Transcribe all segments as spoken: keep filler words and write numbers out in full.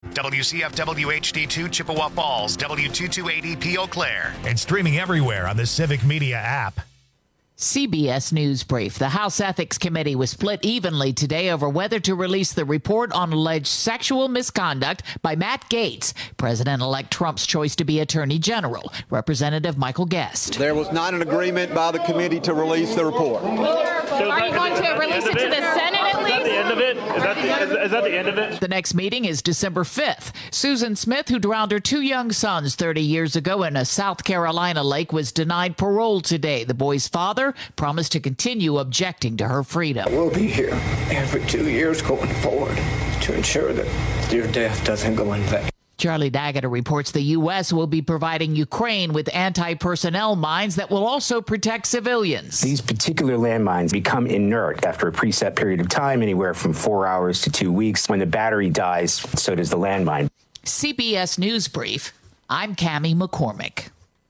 W C F W H D two Chippewa Falls, W two two eight E P Eau Claire. And streaming everywhere on the Civic Media app. C B S News Brief. The House Ethics Committee was split evenly today over whether to release the report on alleged sexual misconduct by Matt Gaetz, President-elect Trump's choice to be Attorney General. Representative Michael Guest. There was not an agreement by the committee to release the report. So are you going to release it to the Senate at least? Is that the end of it? Is that the, is, is that the end of it? The next meeting is December fifth. Susan Smith, who drowned her two young sons thirty years ago in a South Carolina lake, was denied parole today. The boy's father promised to continue objecting to her freedom. We'll be here every two years going forward to ensure that your death doesn't go in vain. Charlie D'Agata reports the U S will be providing Ukraine with anti-personnel mines that will also protect civilians. These particular landmines become inert after a preset period of time, anywhere from four hours to two weeks. When the battery dies, so does the landmine. C B S News Brief. I'm Cammie McCormick.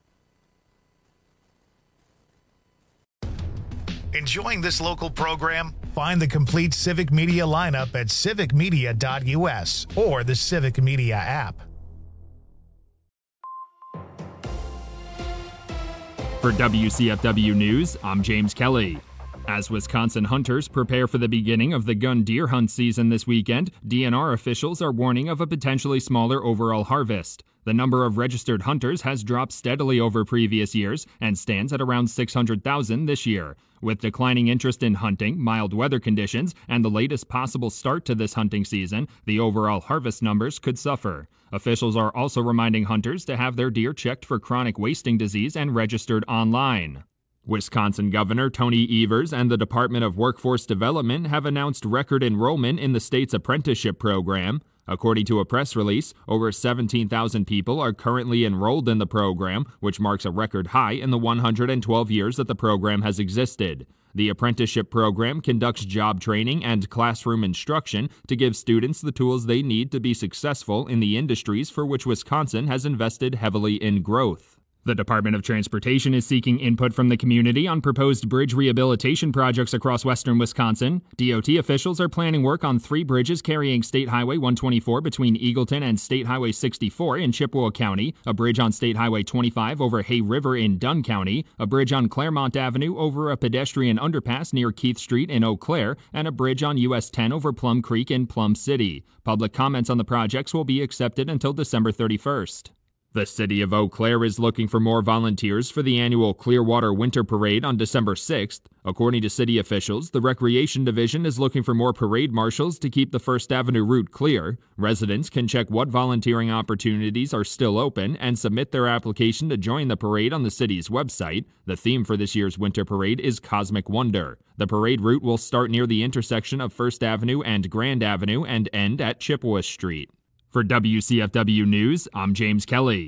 Enjoying this local program? Find the complete Civic Media lineup at civic media dot u s or the Civic Media app. For W C F W News, I'm James Kelly. As Wisconsin hunters prepare for the beginning of the gun deer hunt season this weekend, D N R officials are warning of a potentially smaller overall harvest. The number of registered hunters has dropped steadily over previous years and stands at around six hundred thousand this year. With declining interest in hunting, mild weather conditions, and the latest possible start to this hunting season, the overall harvest numbers could suffer. Officials are also reminding hunters to have their deer checked for chronic wasting disease and registered online. Wisconsin Governor Tony Evers and the Department of Workforce Development have announced record enrollment in the state's apprenticeship program. According to a press release, over seventeen thousand people are currently enrolled in the program, which marks a record high in the one hundred twelve years that the program has existed. The apprenticeship program conducts job training and classroom instruction to give students the tools they need to be successful in the industries for which Wisconsin has invested heavily in growth. The Department of Transportation is seeking input from the community on proposed bridge rehabilitation projects across western Wisconsin. D O T officials are planning work on three bridges carrying State Highway one twenty-four between Eagleton and State Highway sixty-four in Chippewa County, a bridge on State Highway twenty-five over Hay River in Dunn County, a bridge on Claremont Avenue over a pedestrian underpass near Keith Street in Eau Claire, and a bridge on U S ten over Plum Creek in Plum City. Public comments on the projects will be accepted until December thirty-first. The city of Eau Claire is looking for more volunteers for the annual Clearwater Winter Parade on December sixth. According to city officials, the Recreation Division is looking for more parade marshals to keep the First Avenue route clear. Residents can check what volunteering opportunities are still open and submit their application to join the parade on the city's website. The theme for this year's Winter Parade is Cosmic Wonder. The parade route will start near the intersection of First Avenue and Grand Avenue and end at Chippewa Street. For W C F W News, I'm James Kelly.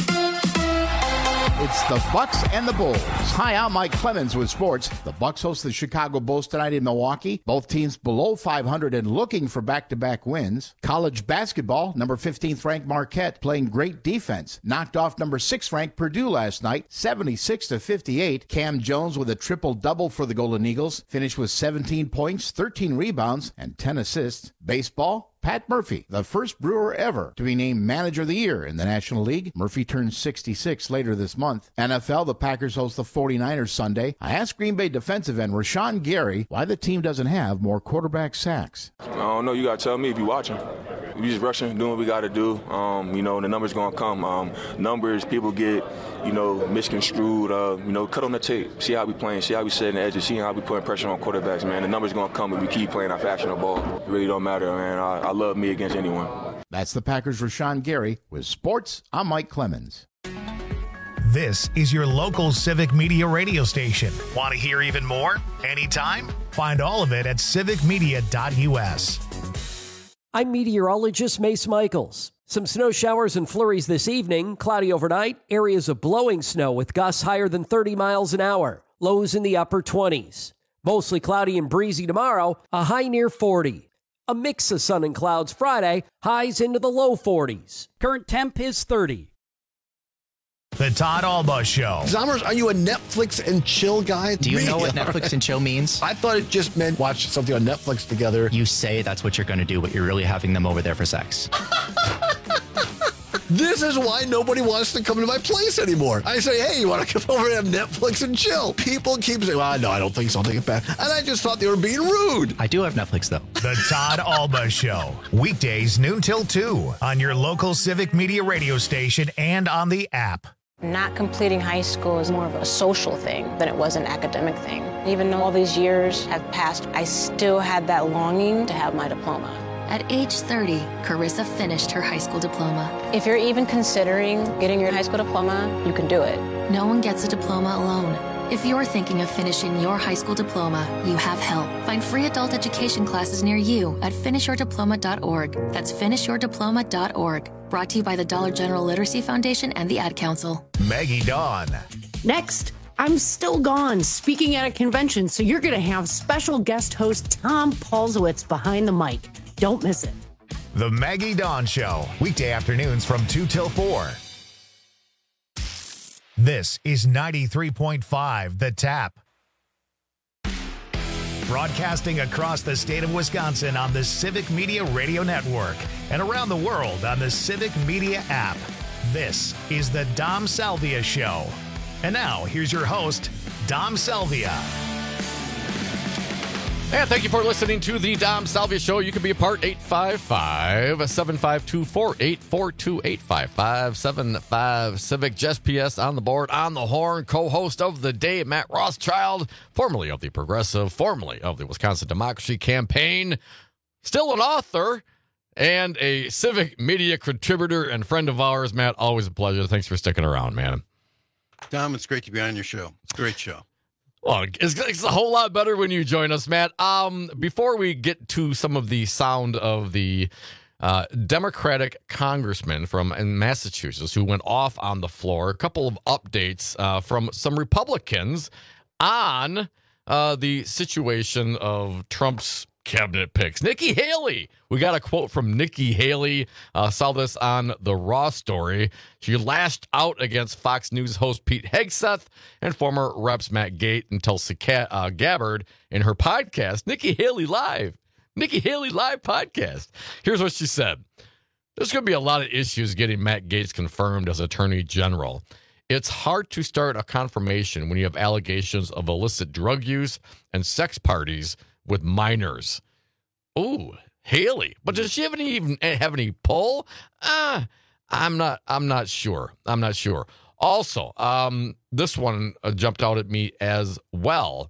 It's the Bucks and the Bulls. Hi, I'm Mike Clemens with sports. The Bucks host the Chicago Bulls tonight in Milwaukee. Both teams below five hundred and looking for back-to-back wins. College basketball, number fifteenth ranked Marquette playing great defense. Knocked off number six ranked Purdue last night, seventy-six to fifty-eight. Cam Jones with a triple-double for the Golden Eagles. Finished with seventeen points, thirteen rebounds, and ten assists. Baseball, Pat Murphy, the first Brewer ever to be named Manager of the Year in the National League. Murphy turns sixty-six later this month. N F L, the Packers host the forty-niners Sunday. I asked Green Bay defensive end Rashawn Gary why the team doesn't have more quarterback sacks. I don't know. You got to tell me if you're watching. We just rushing, doing what we got to do. Um, you know, the numbers going to come. Um, numbers, people get, you know, misconstrued. Uh, you know, cut on the tape. See how we playing. See how we setting the edges. See how we putting pressure on quarterbacks, man. The numbers going to come if we keep playing our factional ball. It really don't matter, man. I, I love me against anyone. That's the Packers' Rashawn Gary. With sports, I'm Mike Clemens. This is your local Civic Media radio station. Want to hear even more? Anytime? Find all of it at civic media dot u s. I'm meteorologist Mace Michaels. Some snow showers and flurries this evening, cloudy overnight, areas of blowing snow with gusts higher than thirty miles an hour, lows in the upper twenties. Mostly cloudy and breezy tomorrow, a high near forty. A mix of sun and clouds Friday, highs into the low forties. Current temp is thirty. The Todd Alba Show. Zommers, are you a Netflix and chill guy? Do you really? know what Netflix and chill means? I thought it just meant watch something on Netflix together. You say that's what you're going to do, but you're really having them over there for sex. This is why nobody wants to come to my place anymore. I say, hey, you want to come over and have Netflix and chill? People keep saying, well, no, I don't think so. I'll take it back. And I just thought they were being rude. I do have Netflix, though. The Todd Alba Show. Weekdays noon till two on your local Civic Media radio station and on the app. Not completing high school is more of a social thing than it was an academic thing. Even though all these years have passed, I still had that longing to have my diploma. At age thirty, Carissa finished her high school diploma. If you're even considering getting your high school diploma, you can do it. No one gets a diploma alone. If you're thinking of finishing your high school diploma, you have help. Find free adult education classes near you at finish your diploma dot org. That's finish your diploma dot org. Brought to you by the Dollar General Literacy Foundation and the Ad Council. Maggie Dawn. Next, I'm still gone speaking at a convention, so you're going to have special guest host Tom Paulsowitz behind the mic. Don't miss it. The Maggie Dawn Show. Weekday afternoons from two till four. This is ninety-three point five The Tap. Broadcasting across the state of Wisconsin on the Civic Media Radio Network and around the world on the Civic Media app. This is the Dom Salvia Show. And now, here's your host, Dom Salvia. And thank you for listening to the Dom Salvia Show. You can be a part, eight five five, seven five two, four eight four two, eight five five, seven five Civic. Jess P S on the board, on the horn, co-host of the day, Matt Rothschild, formerly of the Progressive, formerly of the Wisconsin Democracy Campaign, still an author and a Civic Media contributor and friend of ours. Matt, always a pleasure. Thanks for sticking around, man. Dom, it's great to be on your show. It's a great show. Well, it's, it's a whole lot better when you join us, Matt. Um, before we get to some of the sound of the uh, Democratic congressman from in Massachusetts who went off on the floor, a couple of updates uh, from some Republicans on uh, the situation of Trump's cabinet picks. Nikki Haley. We got a quote from Nikki Haley. Uh, saw this on the Raw story. She lashed out against Fox News host Pete Hegseth and former Reps Matt Gaetz and Tulsi uh, Gabbard in her podcast, Nikki Haley Live. Nikki Haley Live podcast. Here's what she said. There's going to be a lot of issues getting Matt Gaetz confirmed as Attorney General. It's hard to start a confirmation when you have allegations of illicit drug use and sex parties with minors. Ooh, Haley. But does she have any even have any pull? Uh, I'm not I'm not sure. I'm not sure. Also, um, this one uh, jumped out at me as well.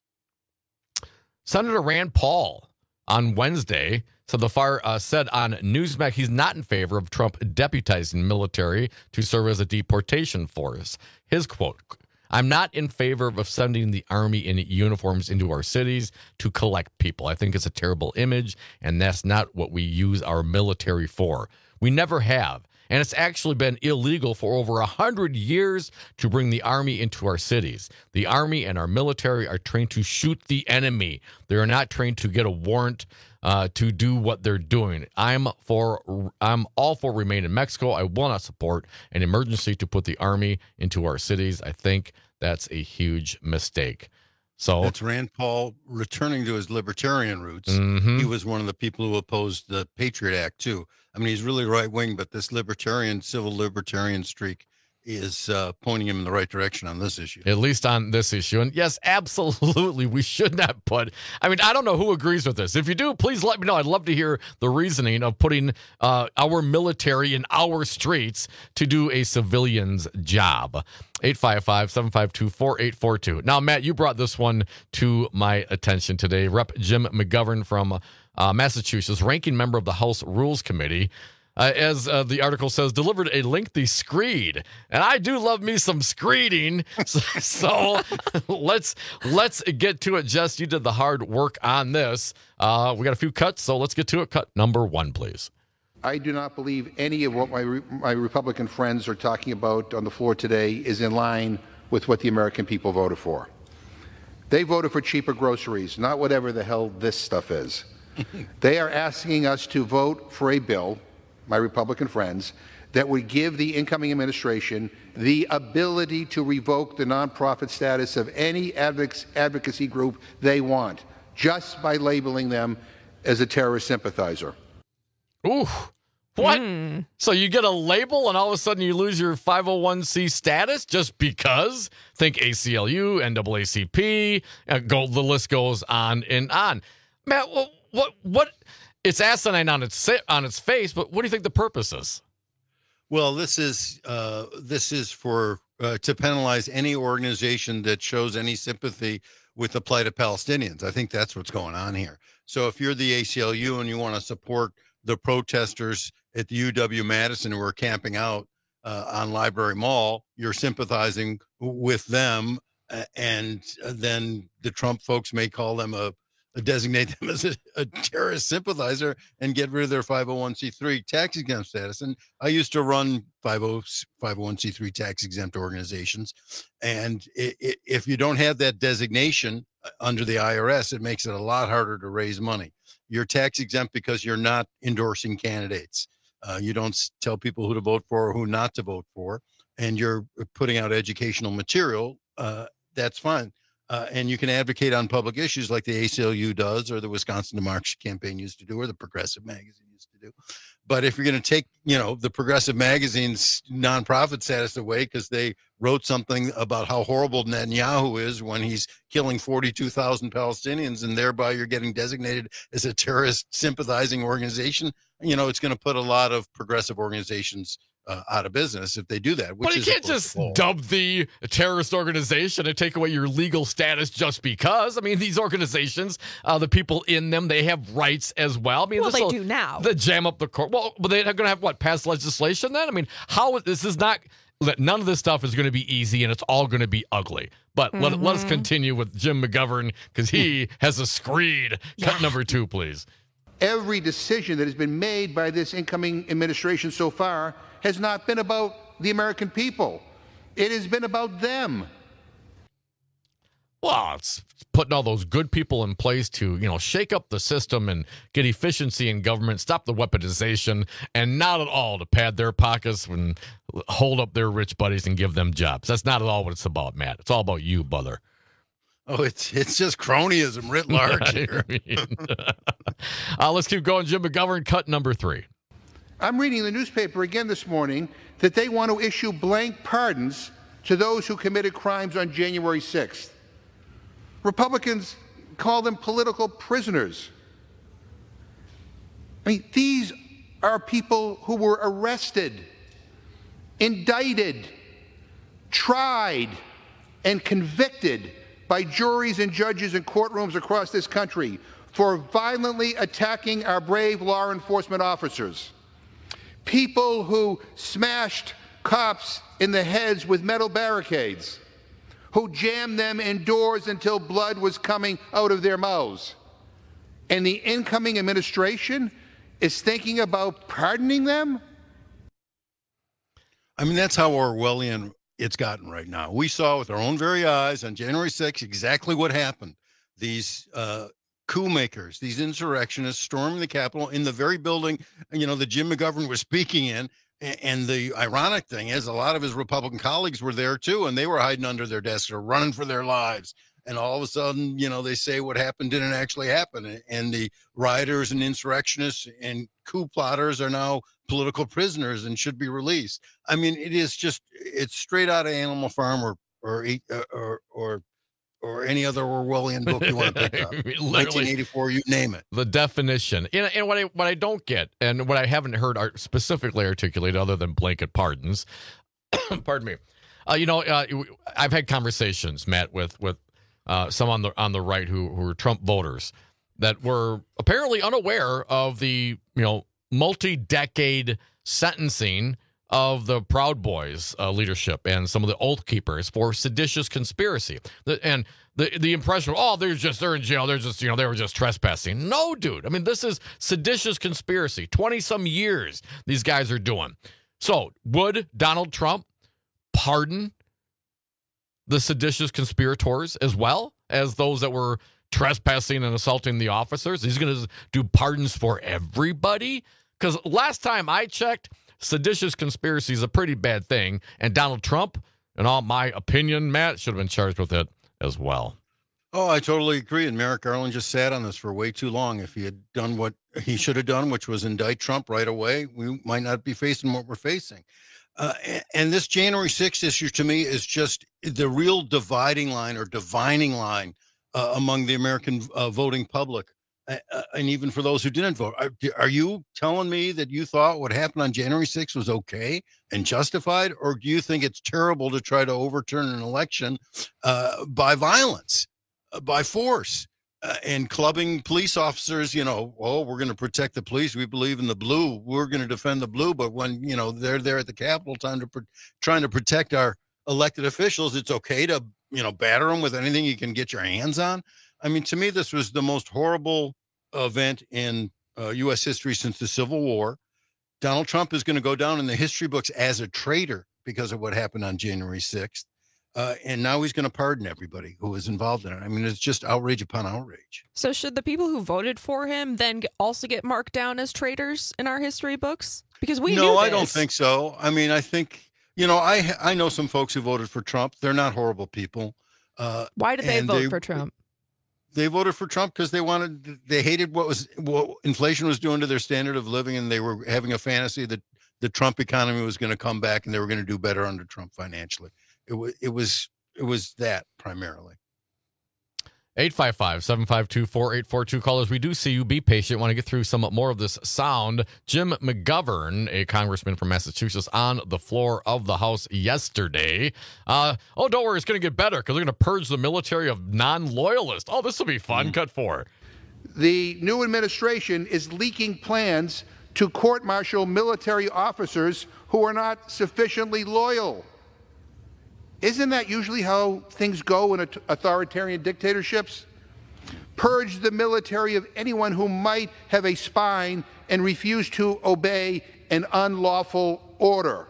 Senator Rand Paul on Wednesday said the fire uh, said on Newsmax he's not in favor of Trump deputizing military to serve as a deportation force. His quote, I'm not in favor of sending the army in uniforms into our cities to collect people. I think it's a terrible image, and that's not what we use our military for. We never have. And it's actually been illegal for over one hundred years to bring the army into our cities. The army and our military are trained to shoot the enemy. They are not trained to get a warrant uh, to do what they're doing. I'm for. I'm all for remain in Mexico. I will not support an emergency to put the army into our cities. I think that's a huge mistake. So that's Rand Paul returning to his libertarian roots. Mm-hmm. He was one of the people who opposed the Patriot Act, too. I mean, he's really right wing, but this libertarian, civil libertarian streak is uh, pointing him in the right direction on this issue. At least on this issue. And yes, absolutely, we should not put, I mean, I don't know who agrees with this. If you do, please let me know. I'd love to hear the reasoning of putting uh, our military in our streets to do a civilian's job. eight five five, seven five two, four eight four two. Now, Matt, you brought this one to my attention today. Representative Jim McGovern from uh, Massachusetts, ranking member of the House Rules Committee, Uh, as uh, the article says, delivered a lengthy screed, and I do love me some screeding. So, so let's let's get to it. Jess, you did the hard work on this. Uh, we got a few cuts, so let's get to it. Cut number one, please. I do not believe any of what my re- my Republican friends are talking about on the floor today is in line with what the American people voted for. They voted for cheaper groceries, not whatever the hell this stuff is. They are asking us to vote for a bill, my Republican friends, that would give the incoming administration the ability to revoke the nonprofit status of any advocacy group they want, just by labeling them as a terrorist sympathizer. Ooh, What? Mm. So you get a label and all of a sudden you lose your five oh one c status just because? Think A C L U, N double A C P, uh, go, the list goes on and on. Matt, what, what, what? It's asinine on its on its face, but what do you think the purpose is? Well, this is uh, this is for uh, to penalize any organization that shows any sympathy with the plight of Palestinians. I think that's what's going on here. So if you're the A C L U and you want to support the protesters at the U W Madison who are camping out uh, on Library Mall, you're sympathizing with them, uh, and then the Trump folks may call them a, a designate them as a, a terrorist sympathizer and get rid of their five oh one c three tax exempt status. And I used to run five oh one c three tax exempt organizations, and it, it, if you don't have that designation under the I R S, it makes it a lot harder to raise money. You're tax exempt because you're not endorsing candidates. Uh, you don't tell people who to vote for or who not to vote for, and you're putting out educational material. Uh, that's fine. Uh, and you can advocate on public issues like the A C L U does, or the Wisconsin Democracy Campaign used to do, or the Progressive Magazine used to do. But if you're going to take, you know, the Progressive Magazine's nonprofit status away because they wrote something about how horrible Netanyahu is when he's killing forty-two thousand Palestinians, and thereby you're getting designated as a terrorist sympathizing organization, you know, it's going to put a lot of progressive organizations uh, out of business if they do that. Which But you is, can't just dub the terrorist organization and take away your legal status just because. I mean, these organizations, uh, the people in them, they have rights as well. I mean, Well, they this'll- do now. They jam up the court. Well, but they're going to have what, pass legislation then? I mean, how this is not. None of this stuff is going to be easy, and it's all going to be ugly. But let, let us continue with Jim McGovern because he has a screed. Cut number two, please. Every decision that has been made by this incoming administration so far has not been about the American people. It has been about them. Well, it's putting all those good people in place to, you know, shake up the system and get efficiency in government, stop the weaponization, and not at all to pad their pockets and hold up their rich buddies and give them jobs. That's not at all what it's about, Matt. It's all about you, brother. Oh, it's it's just cronyism writ large here. uh, let's keep going. Jim McGovern, cut number three. I'm reading in the newspaper again this morning that they want to issue blank pardons to those who committed crimes on January sixth. Republicans call them political prisoners. I mean, these are people who were arrested, indicted, tried, and convicted by juries and judges in courtrooms across this country for violently attacking our brave law enforcement officers. People who smashed cops in the heads with metal barricades, who jammed them indoors until blood was coming out of their mouths. And the incoming administration is thinking about pardoning them? I mean, that's how Orwellian it's gotten right now. We saw with our own very eyes on January sixth exactly what happened. These uh, coup makers, these insurrectionists storming the Capitol in the very building, you know, that Jim McGovern was speaking in. And the ironic thing is a lot of his Republican colleagues were there too, and they were hiding under their desks or running for their lives. And all of a sudden, you know, they say what happened didn't actually happen. And the rioters and insurrectionists and coup plotters are now political prisoners and should be released. I mean, it is just, it's straight out of Animal Farm or, or, or, or, or any other Orwellian book you want to pick up. nineteen eighty-four, you name it. The definition. And, and what I what I don't get, and what I haven't heard art specifically articulated other than blanket pardons, pardon me, uh, you know, uh, I've had conversations, Matt, with with uh, some on the on the right who who are Trump voters that were apparently unaware of the, you know, multi-decade sentencing of the Proud Boys uh, leadership and some of the Oath Keepers for seditious conspiracy. The, and the the impression of, oh, they're just, they're in jail, they're just, you know, they were just trespassing. No, dude. I mean, this is seditious conspiracy. twenty-some years these guys are doing. So, would Donald Trump pardon the seditious conspirators as well as those that were trespassing and assaulting the officers? He's going to do pardons for everybody? Because last time I checked, seditious conspiracy is a pretty bad thing, and Donald Trump, in all my opinion, Matt, should have been charged with it as well. Oh, I totally agree. And Merrick Garland just sat on this for way too long. If he had done what he should have done, which was indict Trump right away, we might not be facing what we're facing. Uh, and this January sixth issue to me is just the real dividing line or divining line uh, among the American uh, voting public. Uh, and even for those who didn't vote. Are, are you telling me that you thought what happened on January sixth was okay and justified? Or do you think it's terrible to try to overturn an election uh, by violence, uh, by force, uh, and clubbing police officers? You know, oh, we're going to protect the police. We believe in the blue. We're going to defend the blue. But when, you know, they're there at the Capitol time to pro- trying to protect our elected officials, it's okay to, you know, batter them with anything you can get your hands on. I mean, to me, this was the most horrible event in uh, U S history since the Civil War. Donald Trump is going to go down in the history books as a traitor because of what happened on January sixth. Uh, and now he's going to pardon everybody who was involved in it. I mean, it's just outrage upon outrage. So should the people who voted for him then get, also get marked down as traitors in our history books? Because we no, knew this. I don't think so. I mean, I think, you know, I I know some folks who voted for Trump. They're not horrible people. Uh, Why did they vote they, for Trump? They voted for Trump because they wanted, they hated what was what inflation was doing to their standard of living, and they were having a fantasy that the Trump economy was going to come back and they were going to do better under Trump financially. It was it was it was that primarily. eight five five, seven five two, four eight four two. Callers, we do see you. Be patient. Want to get through some more of this sound. Jim McGovern, a congressman from Massachusetts, on the floor of the House yesterday. Uh, oh, don't worry. It's going to get better because they're going to purge the military of non-loyalists. Oh, this will be fun. Mm. Cut four. The new administration is leaking plans to court-martial military officers who are not sufficiently loyal. Isn't that usually how things go in authoritarian dictatorships? Purge the military of anyone who might have a spine and refuse to obey an unlawful order.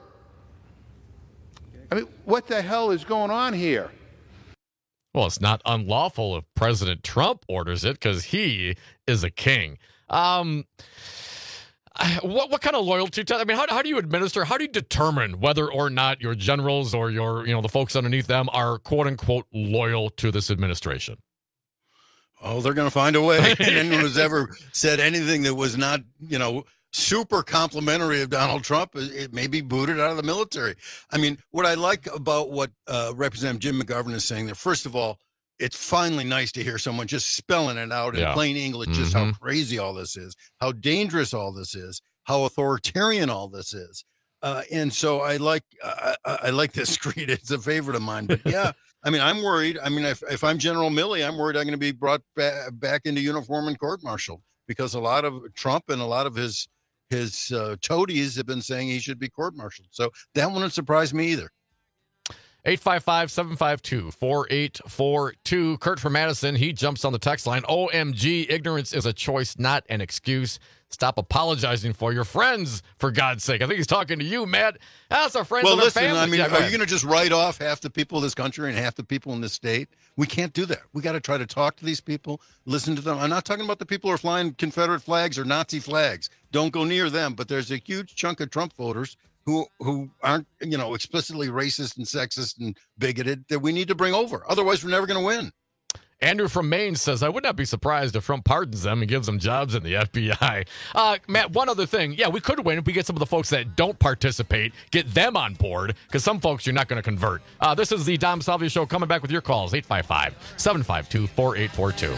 I mean, what the hell is going on here? Well, it's not unlawful if President Trump orders it because he is a king. Um... What what kind of loyalty to, I mean, how, how do you administer, how do you determine whether or not your generals or your, you know, the folks underneath them are quote unquote loyal to this administration? Oh, they're going to find a way. And anyone who's ever said anything that was not, you know, super complimentary of Donald Trump, it may be booted out of the military. I mean, what I like about what uh, Representative Jim McGovern is saying there, first of all, it's finally nice to hear someone just spelling it out in yeah. plain English, mm-hmm. just how crazy all this is, how dangerous all this is, how authoritarian all this is. Uh, and so I like uh, I, I like this creed. It's a favorite of mine. But yeah, I mean, I'm worried. I mean, if, if I'm General Milley, I'm worried I'm going to be brought ba- back into uniform and court-martialed because a lot of Trump and a lot of his his uh, toadies have been saying he should be court-martialed. So that wouldn't surprise me either. eight five five, seven five two, four eight four two. Kurt from Madison, he jumps on the text line. O M G, ignorance is a choice, not an excuse. Stop apologizing for your friends, for God's sake. I think he's talking to you, Matt. That's our friends well, and our listen, family. I mean, yeah, are you going to just write off half the people of this country and half the people in this state? We can't do that. We got to try to talk to these people, listen to them. I'm not talking about the people who are flying Confederate flags or Nazi flags. Don't go near them. But there's a huge chunk of Trump voters who who aren't, you know, explicitly racist and sexist and bigoted that we need to bring over. Otherwise, we're never going to win. Andrew from Maine says, I would not be surprised if Trump pardons them and gives them jobs in the F B I. Uh, Matt, one other thing. Yeah, we could win if we get some of the folks that don't participate, get them on board, because some folks you're not going to convert. Uh, this is the Dom Salvia Show, coming back with your calls, eight five five, seven five two, four eight four two.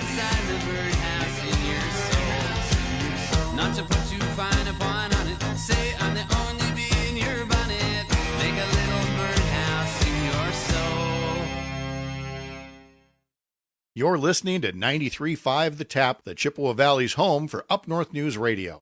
Not to put too fine a point on it, say I'm the only bee in your bonnet, make a little birdhouse in your soul. You're listening to ninety-three point five The Tap, the Chippewa Valley's home for Up North News Radio.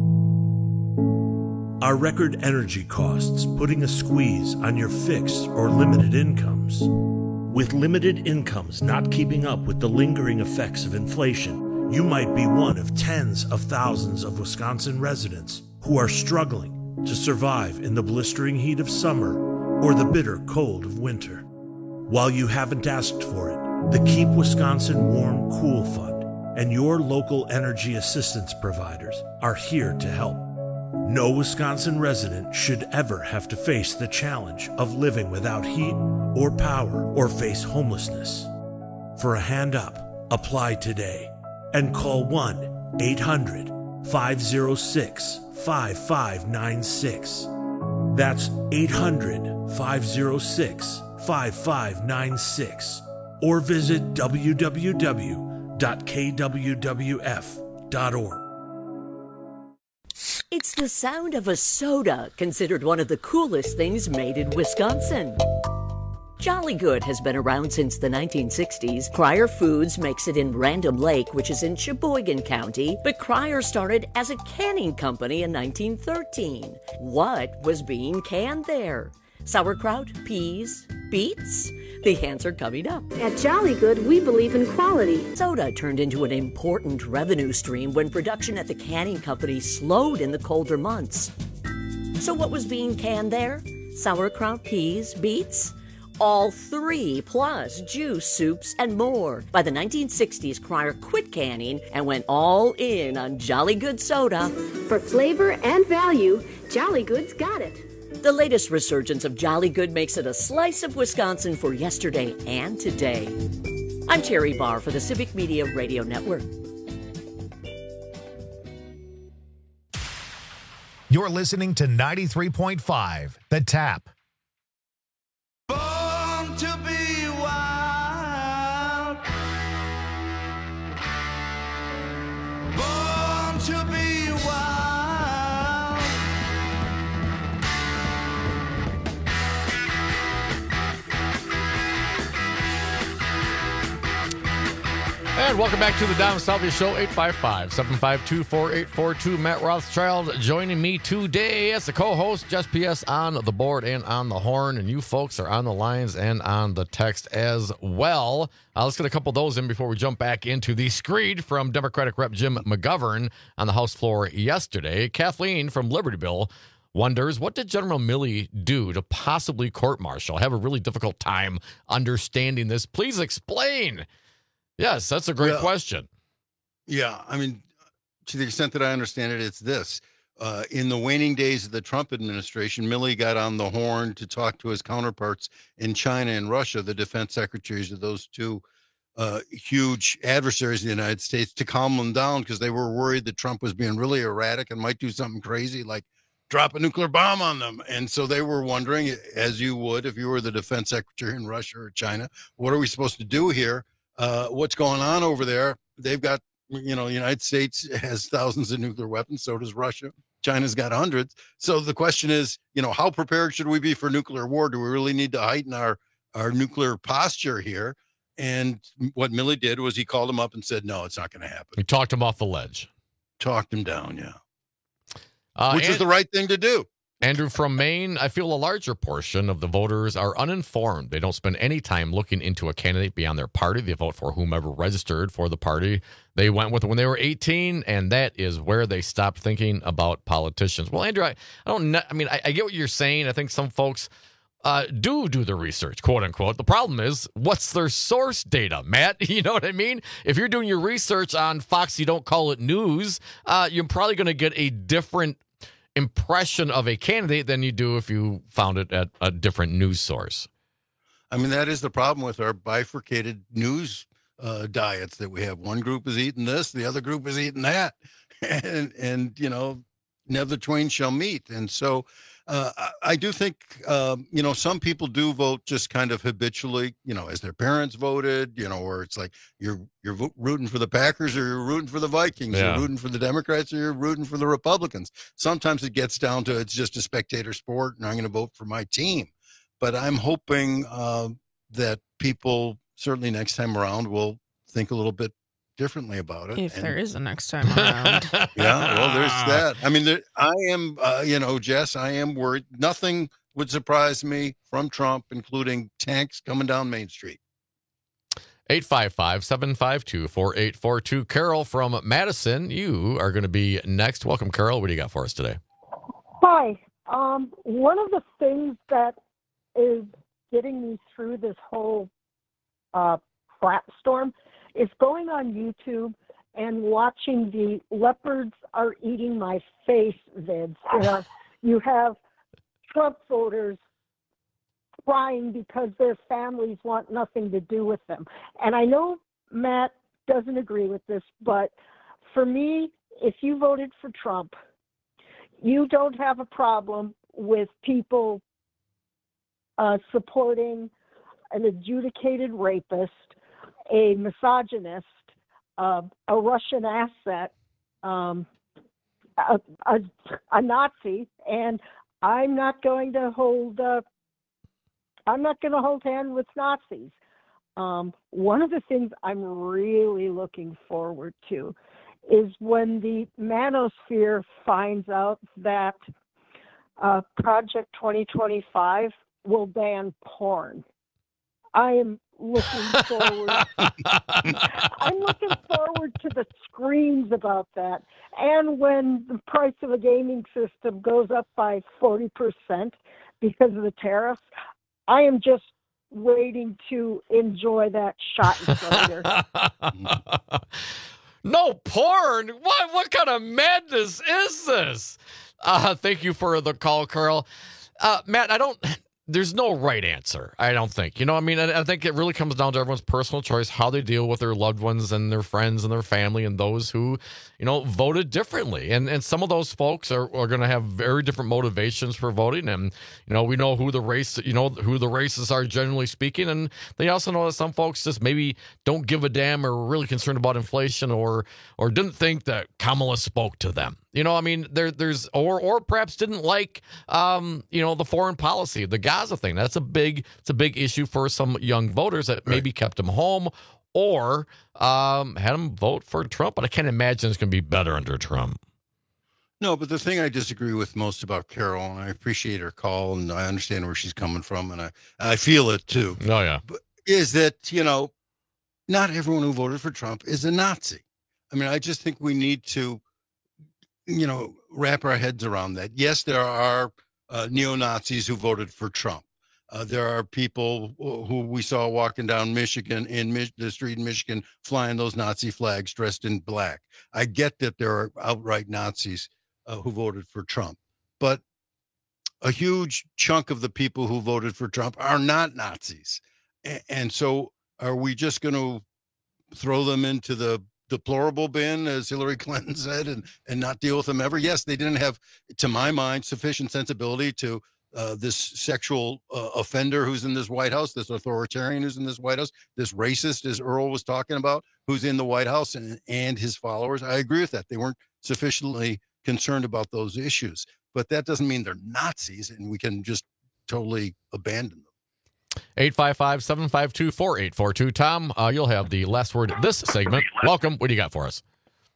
Are record energy costs putting a squeeze on your fixed or limited incomes? With limited incomes not keeping up with the lingering effects of inflation, you might be one of tens of thousands of Wisconsin residents who are struggling to survive in the blistering heat of summer or the bitter cold of winter. While you haven't asked for it, the Keep Wisconsin Warm Cool Fund and your local energy assistance providers are here to help. No Wisconsin resident should ever have to face the challenge of living without heat or power or face homelessness. for a hand up. Apply today and call one eight hundred five oh six five five nine six. That's eight hundred five oh six five five nine six. Or visit w w w dot k w w f dot org. It's the sound of a soda, considered one of the coolest things made in Wisconsin. Jolly Good has been around since the nineteen sixties. Cryer Foods makes it in Random Lake, which is in Sheboygan County, but Cryer started as a canning company in nineteen thirteen. What was being canned there? Sauerkraut, peas, beets? The answer coming up. At Jolly Good, we believe in quality. Soda turned into an important revenue stream when production at the canning company slowed in the colder months. So what was being canned there? Sauerkraut, peas, beets? All three, plus juice, soups, and more. By the nineteen sixties, Cryer quit canning and went all in on Jolly Good soda. For flavor and value, Jolly Good's got it. The latest resurgence of Jolly Good makes it a slice of Wisconsin for yesterday and today. I'm Terry Barr for the Civic Media Radio Network. You're listening to ninety-three point five, The Tap. To be wild, born to be wild. And welcome back to the Dom Salvia Show, eight five five, seven five two, four eight four two. Matt Rothschild joining me today as the co-host. Just P S on the board and on the horn. And you folks are on the lines and on the text as well. Uh, let's get a couple of those in before we jump back into the screed from Democratic Rep Jim McGovern on the House floor yesterday. Kathleen from Libertyville wonders, what did General Milley do to possibly court-martial? I have a really difficult time understanding this. Please explain. Yes, that's a great yeah. question. Yeah, I mean, to the extent that I understand it, it's this. Uh, in the waning days of the Trump administration, Milley got on the horn to talk to his counterparts in China and Russia, the defense secretaries of those two uh, huge adversaries of the United States, to calm them down because they were worried that Trump was being really erratic and might do something crazy like drop a nuclear bomb on them. And so they were wondering, as you would if you were the defense secretary in Russia or China, what are we supposed to do here? Uh, what's going on over there? They've got, you know, the United States has thousands of nuclear weapons. So does Russia. China's got hundreds. So the question is, you know, how prepared should we be for nuclear war? Do we really need to heighten our, our nuclear posture here? And what Milley did was he called him up and said, no, it's not going to happen. He talked him off the ledge. Talked him down, yeah. Uh, Which and- is the right thing to do. Andrew from Maine, I feel a larger portion of the voters are uninformed. They don't spend any time looking into a candidate beyond their party. They vote for whomever registered for the party they went with when they were eighteen, and that is where they stopped thinking about politicians. Well, Andrew, I, I don't know. I mean, I, I get what you're saying. I think some folks uh, do do the research, quote unquote. The problem is, what's their source data, Matt? You know what I mean? If you're doing your research on Fox, you don't call it news, uh, you're probably going to get a different impression of a candidate than you do if you found it at a different news source. I mean, that is the problem with our bifurcated news uh, diets that we have. One group is eating this, the other group is eating that. And, and you know, never twain shall meet. And so uh, I, I do think, um, you know, some people do vote just kind of habitually, you know, as their parents voted, you know, where it's like you're you're vo- rooting for the Packers or you're rooting for the Vikings, Yeah. you're rooting for the Democrats or you're rooting for the Republicans. Sometimes it gets down to it's just a spectator sport and I'm going to vote for my team. But I'm hoping uh, that people certainly next time around will think a little bit differently about it. If And- there is a next time around. yeah, well, there's that. I mean, there, I am, uh, you know, Jess, I am worried. Nothing would surprise me from Trump, including tanks coming down Main Street. eight five five, seven five two, four eight four two. Carol from Madison, you are going to be next. Welcome, Carol. What do you got for us today? Hi. Um, one of the things that is getting me through this whole uh, crap storm is going on YouTube and watching the leopards are eating my face vids. Where you have Trump voters crying because their families want nothing to do with them. And I know Matt doesn't agree with this, but for me, if you voted for Trump, you don't have a problem with people uh, supporting an adjudicated rapist, a misogynist, uh, a Russian asset, um, a, a, a Nazi, and I'm not going to hold. Uh, I'm not going to hold hands with Nazis. Um, one of the things I'm really looking forward to is when the manosphere finds out that uh, Project twenty twenty-five will ban porn. I am looking forward. I'm looking forward to the screams about that. And when the price of a gaming system goes up by forty percent because of the tariffs, I am just waiting to enjoy that shot and shoulder. No porn? What what kind of madness is this? Uh, thank you for the call, Carl. Uh, Matt, I don't... There's no right answer, I don't think. You know, I mean, I, I think it really comes down to everyone's personal choice, how they deal with their loved ones and their friends and their family and those who, you know, voted differently. And and some of those folks are, are going to have very different motivations for voting. And, you know, we know who the race, you know, who the races are generally speaking. And they also know that some folks just maybe don't give a damn or are really concerned about inflation or or didn't think that Kamala spoke to them. You know, I mean, there, there's, or, or perhaps didn't like, um, you know, the foreign policy, the Gaza thing. That's a big, it's a big issue for some young voters that maybe kept them home or um, had them vote for Trump. But I can't imagine it's going to be better under Trump. No, but the thing I disagree with most about Carol, and I appreciate her call, and I understand where she's coming from, and I, I feel it too. Oh yeah, is that you know, not everyone who voted for Trump is a Nazi. I mean, I just think we need to, you know, wrap our heads around that. Yes, there are uh, neo-Nazis who voted for Trump. Uh, there are people who we saw walking down Michigan in Mi- the street in Michigan flying those Nazi flags dressed in black. I get that there are outright Nazis uh, who voted for Trump, but a huge chunk of the people who voted for Trump are not Nazis. A- and so are we just going to throw them into the deplorable bin, as Hillary Clinton said, and, and not deal with them ever? Yes, they didn't have, to my mind, sufficient sensibility to uh, this sexual uh, offender who's in this White House, this authoritarian who's in this White House, this racist, as Earl was talking about, who's in the White House and, and his followers. I agree with that. They weren't sufficiently concerned about those issues. But that doesn't mean they're Nazis and we can just totally abandon them. eight five five, seven five two, four eight four two. Tom, uh, you'll have the last word this segment. Welcome. What do you got for us?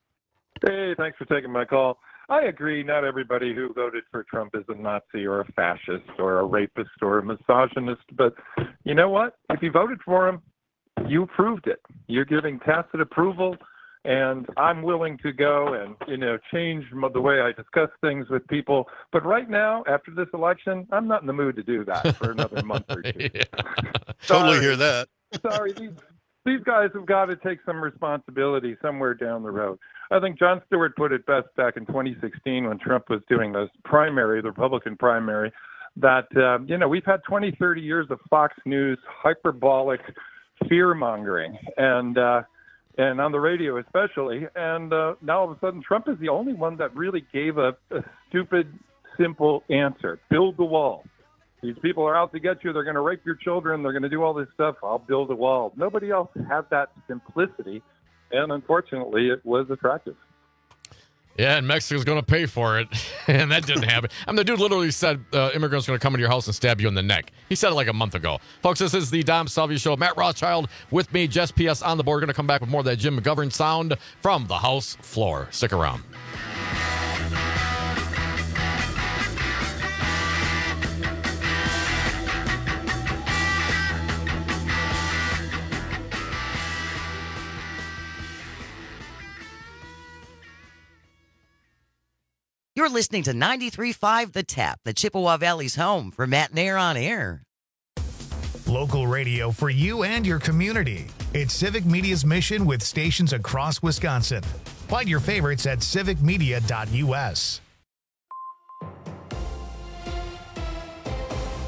Hey, thanks for taking my call. I agree. Not everybody who voted for Trump is a Nazi or a fascist or a rapist or a misogynist. But you know what? If you voted for him, you proved it. You're giving tacit approval. And I'm willing to go and, you know, change the way I discuss things with people. But right now, after this election, I'm not in the mood to do that for another month or two. Yeah. Totally hear that. Sorry, these, these guys have got to take some responsibility somewhere down the road. I think Jon Stewart put it best back in twenty sixteen when Trump was doing this primary, the Republican primary, that, uh, you know, we've had twenty, thirty years of Fox News hyperbolic fear-mongering. And, uh, and on the radio especially, and uh, now all of a sudden Trump is the only one that really gave a, a stupid, simple answer. Build the wall. These people are out to get you. They're going to rape your children. They're going to do all this stuff. I'll build a wall. Nobody else had that simplicity, and unfortunately it was attractive. Yeah, and Mexico's going to pay for it, and that didn't happen. I mean, the dude literally said uh, immigrants are going to come into your house and stab you in the neck. He said it like a month ago. Folks, this is the Dom Salvia Show. Matt Rothschild with me, Jess P S on the board. We're going to come back with more of that Jim McGovern sound from the House floor. Stick around. You're listening to ninety-three point five The Tap, the Chippewa Valley's home for Matt Nair on Air. Local radio for you and your community. It's Civic Media's mission with stations across Wisconsin. Find your favorites at civic media dot u s.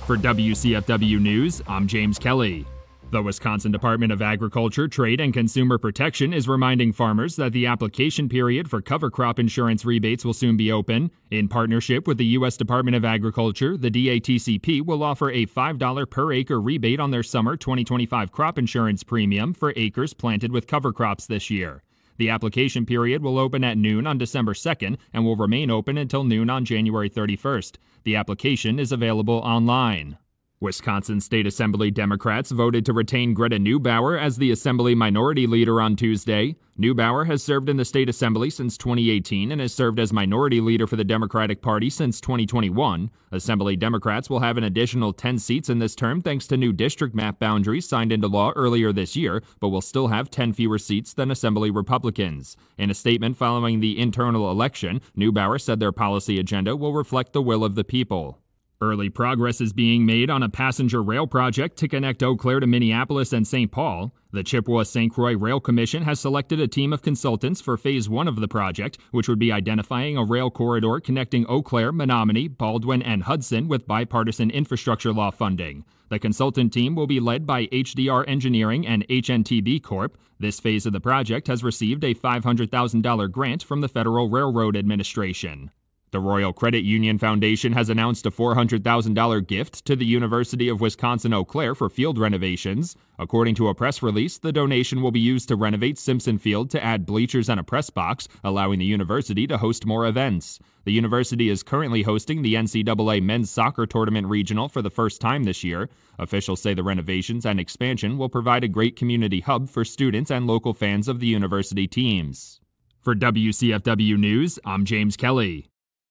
For W C F W News, I'm James Kelly. The Wisconsin Department of Agriculture, Trade, and Consumer Protection is reminding farmers that the application period for cover crop insurance rebates will soon be open. In partnership with the U S Department of Agriculture, the D A T C P will offer a five dollars per acre rebate on their summer twenty twenty-five crop insurance premium for acres planted with cover crops this year. The application period will open at noon on December second and will remain open until noon on January thirty-first. The application is available online. Wisconsin State Assembly Democrats voted to retain Greta Neubauer as the Assembly Minority Leader on Tuesday. Neubauer has served in the State Assembly since twenty eighteen and has served as Minority Leader for the Democratic Party since twenty twenty-one. Assembly Democrats will have an additional ten seats in this term thanks to new district map boundaries signed into law earlier this year, but will still have ten fewer seats than Assembly Republicans. In a statement following the internal election, Neubauer said their policy agenda will reflect the will of the people. Early progress is being made on a passenger rail project to connect Eau Claire to Minneapolis and Saint Paul. The Chippewa-Saint Croix Rail Commission has selected a team of consultants for Phase one of the project, which would be identifying a rail corridor connecting Eau Claire, Menominee, Baldwin, and Hudson with bipartisan infrastructure law funding. The consultant team will be led by H D R Engineering and H N T B Corp. This phase of the project has received a five hundred thousand dollars grant from the Federal Railroad Administration. The Royal Credit Union Foundation has announced a four hundred thousand dollars gift to the University of Wisconsin-Eau Claire for field renovations. According to a press release, the donation will be used to renovate Simpson Field to add bleachers and a press box, allowing the university to host more events. The university is currently hosting the N C double A Men's Soccer Tournament Regional for the first time this year. Officials say the renovations and expansion will provide a great community hub for students and local fans of the university teams. For W C F W News, I'm James Kelly.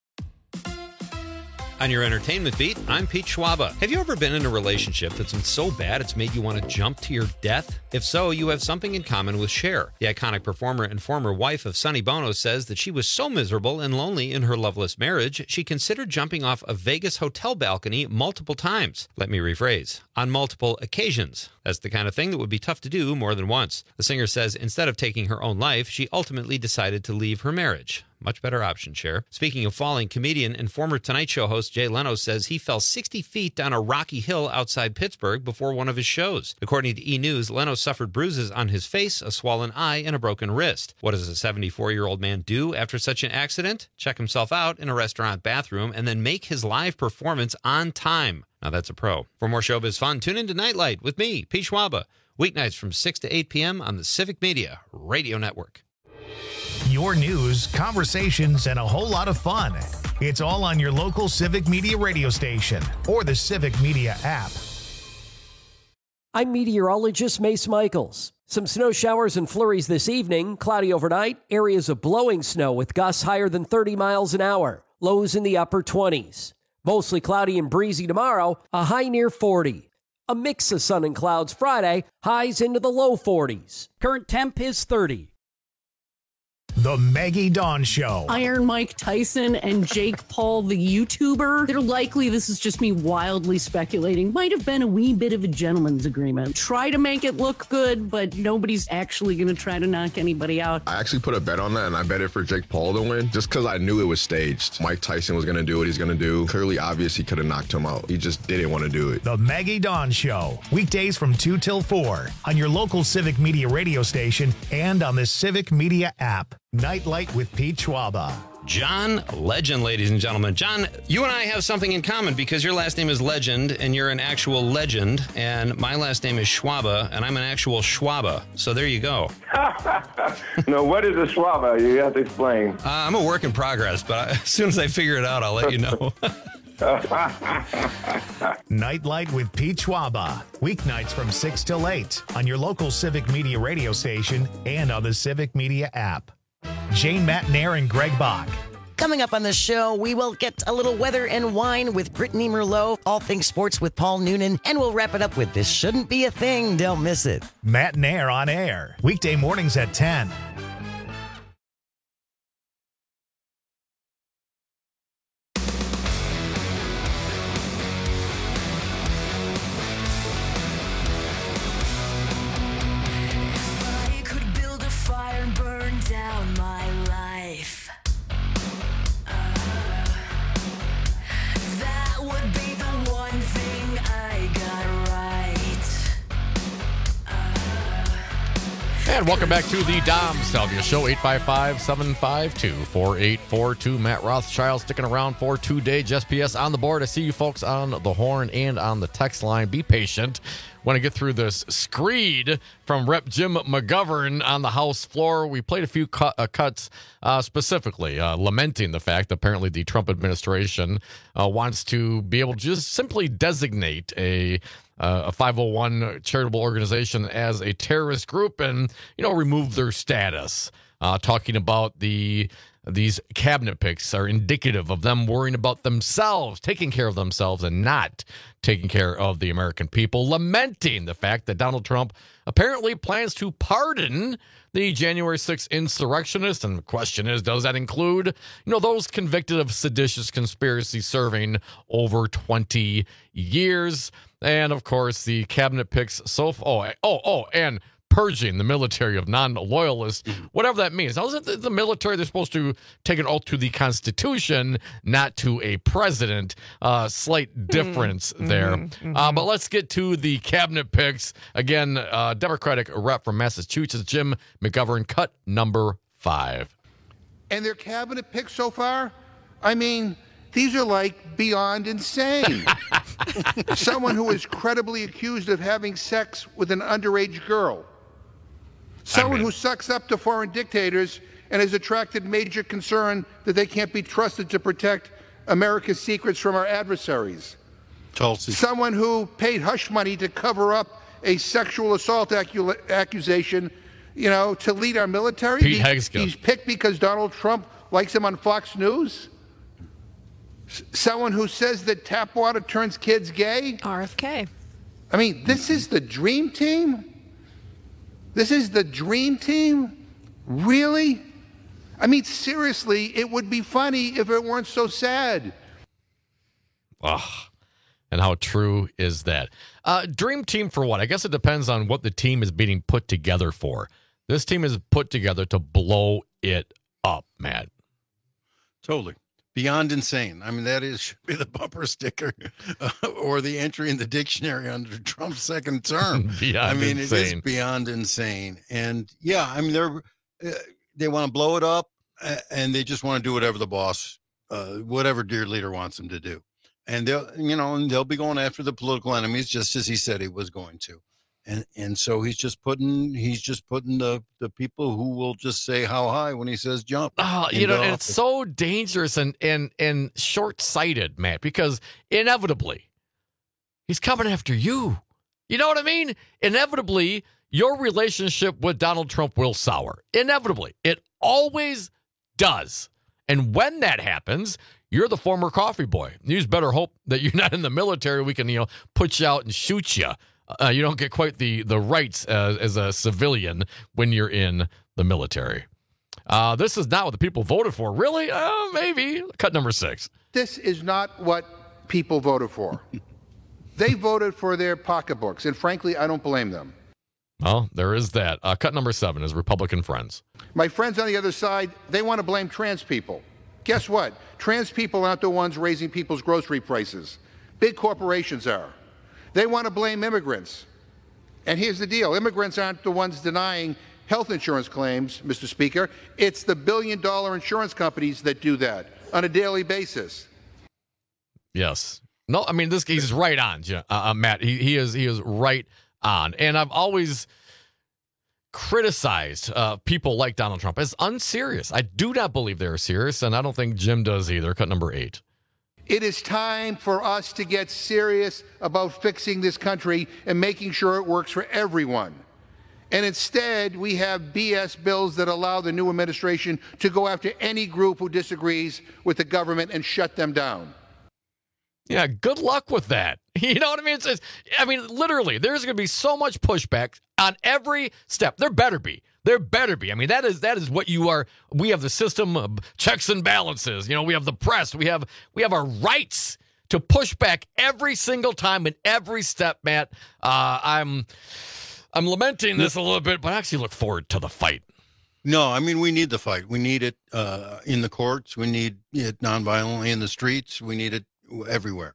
On your entertainment beat, I'm Pete Schwaba. Have you ever been in a relationship that's been so bad it's made you want to jump to your death? If so, you have something in common with Cher. The iconic performer and former wife of Sonny Bono says that she was so miserable and lonely in her loveless marriage, she considered jumping off a Vegas hotel balcony multiple times. Let me rephrase, on multiple occasions. That's the kind of thing that would be tough to do more than once. The singer says instead of taking her own life, she ultimately decided to leave her marriage. Much better option, Cher. Speaking of falling, comedian and former Tonight Show host Jay Leno says he fell sixty feet down a rocky hill outside Pittsburgh before one of his shows. According to E! News, Leno suffered bruises on his face, a swollen eye, and a broken wrist. What does a seventy-four-year-old man do after such an accident? Check himself out in a restaurant bathroom and then make his live performance on time. Now that's a pro. For more showbiz fun, tune in to Nightlight with me, Pete Schwaba, weeknights from six to eight p.m. on the Civic Media Radio Network. Your news, conversations, and a whole lot of fun. It's all on your local Civic Media radio station or the Civic Media app. I'm meteorologist Mace Michaels. Some snow showers and flurries this evening, cloudy overnight, areas of blowing snow with gusts higher than thirty miles an hour, lows in the upper twenties. Mostly cloudy and breezy tomorrow, a high near forty. A mix of sun and clouds Friday, highs into the low forties. Current temp is thirty. The Maggie Dawn Show. Iron Mike Tyson and Jake Paul, the YouTuber. They're likely, this is just me wildly speculating, might have been a wee bit of a gentleman's agreement. Try to make it look good, but nobody's actually going to try to knock anybody out. I actually put a bet on that, and I bet it for Jake Paul to win, just because I knew it was staged. Mike Tyson was going to do what he's going to do. Clearly obvious he could have knocked him out. He just didn't want to do it. The Maggie Dawn Show. Weekdays from two till four on your local Civic Media radio station and on the Civic Media app. Nightlight with Pete Schwaba. John Legend, ladies and gentlemen. John, you and I have something in common because your last name is Legend and you're an actual legend, and my last name is Schwaba and I'm an actual Schwaba. So there you go. No, what is a Schwaba? You have to explain. Uh, I'm a work in progress, but as soon as I figure it out, I'll let you know. Nightlight with Pete Schwaba. Weeknights from six till eight on your local Civic Media radio station and on the Civic Media app. Jane Matnair and Greg Bach. Coming up on the show, we will get a little weather and wine with Brittany Merlot, all things sports with Paul Noonan, and we'll wrap it up with This Shouldn't Be a Thing. Don't miss it. Matnair on air. Weekday mornings at ten. That would be the one thing And welcome back to the Dom Salvia Show, eight five five, seven five two, four eight four two. Matt Rothschild sticking around for two days. S P S on the board. I see you folks on the horn and on the text line. Be patient. Want to get through this screed from Rep Jim McGovern on the House floor. We played a few cut, uh, cuts uh, specifically uh, lamenting the fact that apparently the Trump administration uh, wants to be able to just simply designate a Uh, a five oh one charitable organization as a terrorist group and, you know, remove their status. Uh, talking about the these cabinet picks are indicative of them worrying about themselves, taking care of themselves and not taking care of the American people, lamenting the fact that Donald Trump apparently plans to pardon the January sixth insurrectionists. And the question is, does that include, you know, those convicted of seditious conspiracy serving over twenty years? And, of course, the cabinet picks so far. Oh, oh, oh, and purging the military of non-loyalists, whatever that means. Now, isn't the, the military, they're supposed to take an oath to the Constitution, not to a president. Uh, slight difference mm-hmm. there. Mm-hmm. Uh, but let's get to the cabinet picks. Again, uh, Democratic rep from Massachusetts, Jim McGovern, cut number five. And their cabinet picks so far? I mean, these are like beyond insane. Someone who is credibly accused of having sex with an underage girl. Someone I mean, who sucks up to foreign dictators and has attracted major concern that they can't be trusted to protect America's secrets from our adversaries. Tulsi. Someone who paid hush money to cover up a sexual assault accu- accusation, you know, to lead our military. Pete he, Hegseth. He's picked because Donald Trump likes him on Fox News. Someone who says that tap water turns kids gay? R F K. I mean, this is the dream team? This is the dream team? Really? I mean, seriously, it would be funny if it weren't so sad. Ugh. And how true is that? Uh, dream team for what? I guess it depends on what the team is being put together for. This team is put together to blow it up, Matt. Totally. Beyond insane. I mean, that is should be the bumper sticker uh, or the entry in the dictionary under Trump's second term. Beyond I mean, insane. it is beyond insane. And yeah, I mean, they're uh, they want to blow it up, uh, and they just want to do whatever the boss, uh, whatever dear leader wants them to do. And they'll, you know, and they'll be going after the political enemies, just as he said he was going to. And and so he's just putting he's just putting the, the people who will just say how high when he says jump. Oh, you know, and it's so dangerous and and and short-sighted, Matt, because inevitably he's coming after you. You know what I mean? Inevitably, your relationship with Donald Trump will sour. Inevitably. It always does. And when that happens, you're the former coffee boy. You better hope that you're not in the military. We can, you know, put you out and shoot you. Uh, you don't get quite the, the rights uh, as a civilian when you're in the military. Uh, this is not what the people voted for. Really? Uh, maybe. Cut number six. This is not what people voted for. They voted for their pocketbooks, and frankly, I don't blame them. Well, there is that. Uh, cut number seven is Republican friends. My friends on the other side, they want to blame trans people. Guess what? Trans people aren't the ones raising people's grocery prices. Big corporations are. They want to blame immigrants. And here's the deal. Immigrants aren't the ones denying health insurance claims, Mister Speaker. It's the billion-dollar insurance companies that do that on a daily basis. Yes. No, I mean, this he's right on, uh, Matt. He, he is he is right on. And I've always criticized uh, people like Donald Trump as unserious. I do not believe they're serious, and I don't think Jim does either. Cut number eight. It is time for us to get serious about fixing this country and making sure it works for everyone. And instead, we have B S bills that allow the new administration to go after any group who disagrees with the government and shut them down. Yeah, good luck with that. You know what I mean? It's, it's, I mean, literally, there's going to be so much pushback on every step. There better be. There better be. I mean, that is that is what you are. We have the system of checks and balances. You know, we have the press. We have we have our rights to push back every single time in every step, Matt. Uh, I'm I'm lamenting this a little bit, but I actually look forward to the fight. No, I mean, we need the fight. We need it uh, in the courts. We need it nonviolently in the streets. We need it everywhere.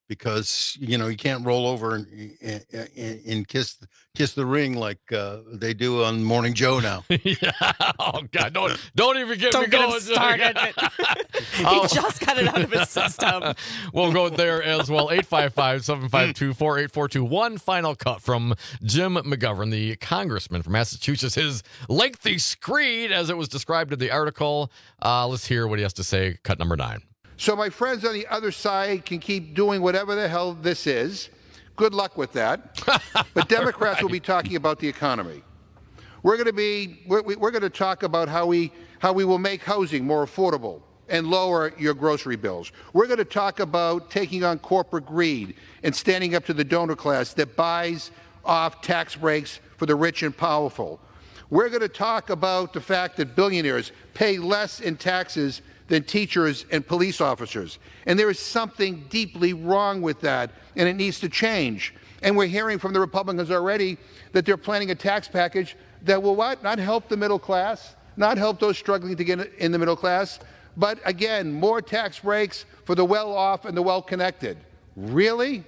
because, you know, you can't roll over and, and, and kiss kiss the ring like uh, they do on Morning Joe now. Yeah. Oh, God. Don't, don't even get Don't me get going. him started. Oh. He just got it out of his system. We'll go there as well. eight five five, seven five two, four eight four two. One final cut from Jim McGovern, the congressman from Massachusetts. His lengthy screed, as it was described in the article. Uh, let's hear what he has to say. Cut number nine. So my friends on the other side can keep doing whatever the hell this is. Good luck with that. But Democrats right. will be talking about the economy. We're going to be we're, we're going to talk about how we how we will make housing more affordable and lower your grocery bills. We're going to talk about taking on corporate greed and standing up to the donor class that buys off tax breaks for the rich and powerful. We're going to talk about the fact that billionaires pay less in taxes than teachers and police officers. And there is something deeply wrong with that, and it needs to change. And we're hearing from the Republicans already that they're planning a tax package that will what? Not help the middle class, not help those struggling to get in the middle class, but again, more tax breaks for the well-off and the well-connected. Really?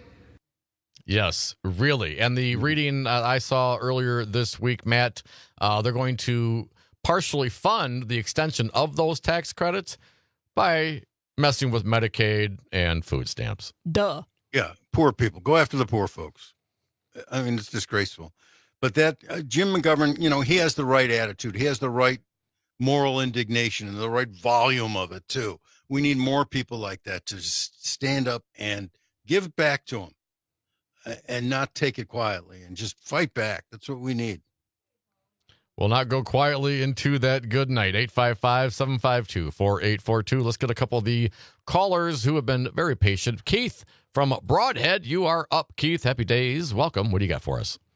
Yes, really. And the reading uh, I saw earlier this week, Matt, uh, they're going to partially fund the extension of those tax credits by messing with Medicaid and food stamps. Duh. Yeah, poor people. Go after the poor folks. I mean, it's disgraceful. But that uh, Jim McGovern, you know, he has the right attitude. He has the right moral indignation and the right volume of it, too. We need more people like that to just stand up and give back to them uh, and not take it quietly and just fight back. That's what we need. Will not go quietly into that good night. eight five five, seven five two, four eight four two. Let's get a couple of the callers who have been very patient. Keith from Broadhead, you are up, Keith. Happy days. Welcome. What do you got for us?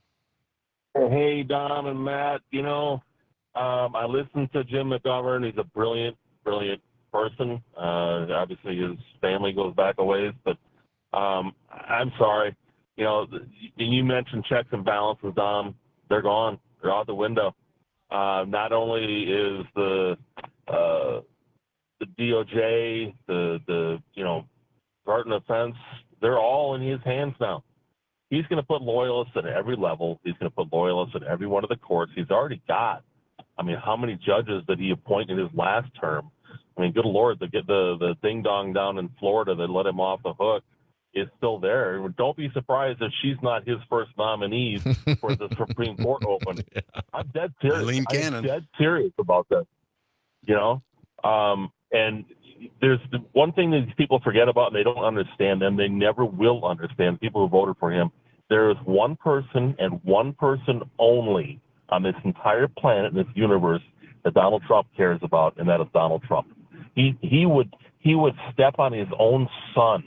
Hey, Dom and Matt. You know, um, I listened to Jim McGovern. He's a brilliant, brilliant person. Uh, obviously, his family goes back a ways, but um, I'm sorry. You know, you mentioned checks and balances, Dom. They're gone. They're out the window. Uh, not only is the uh, the D O J, the the you know, Department of Defense, they're all in his hands now. He's going to put loyalists at every level. He's going to put loyalists at every one of the courts. He's already got. I mean, how many judges did he appoint in his last term? I mean, good Lord, the the the ding dong down in Florida that let him off the hook is still there. Don't be surprised if she's not his first nominee for the Supreme Court open. Yeah. I'm dead serious. Eileen I'm Cannon. dead serious about this. You know, um, and there's the one thing that people forget about, and they don't understand, and they never will understand. People who voted for him. There is one person and one person only on this entire planet, in this universe, that Donald Trump cares about, and that is Donald Trump. He he would he would step on his own son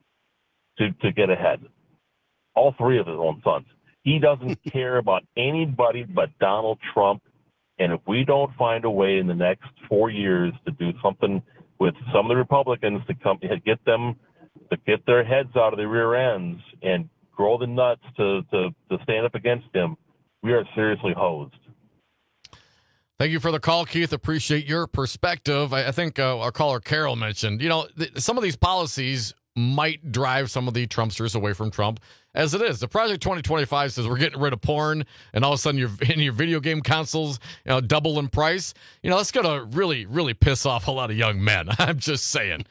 to, to get ahead. All three of his own sons. He doesn't care about anybody but Donald Trump. And if we don't find a way in the next four years to do something with some of the Republicans to come get them to get their heads out of the rear ends and grow the nuts to, to, to stand up against him, we are seriously hosed. Thank you for the call, Keith. Appreciate your perspective. I, I think uh, our caller Carol mentioned, you know, th- some of these policies might drive some of the Trumpsters away from Trump. As it is, the Project twenty twenty-five says we're getting rid of porn, and all of a sudden your in your video game consoles, you know, double in price. You know, that's gonna really, really piss off a lot of young men. I'm just saying.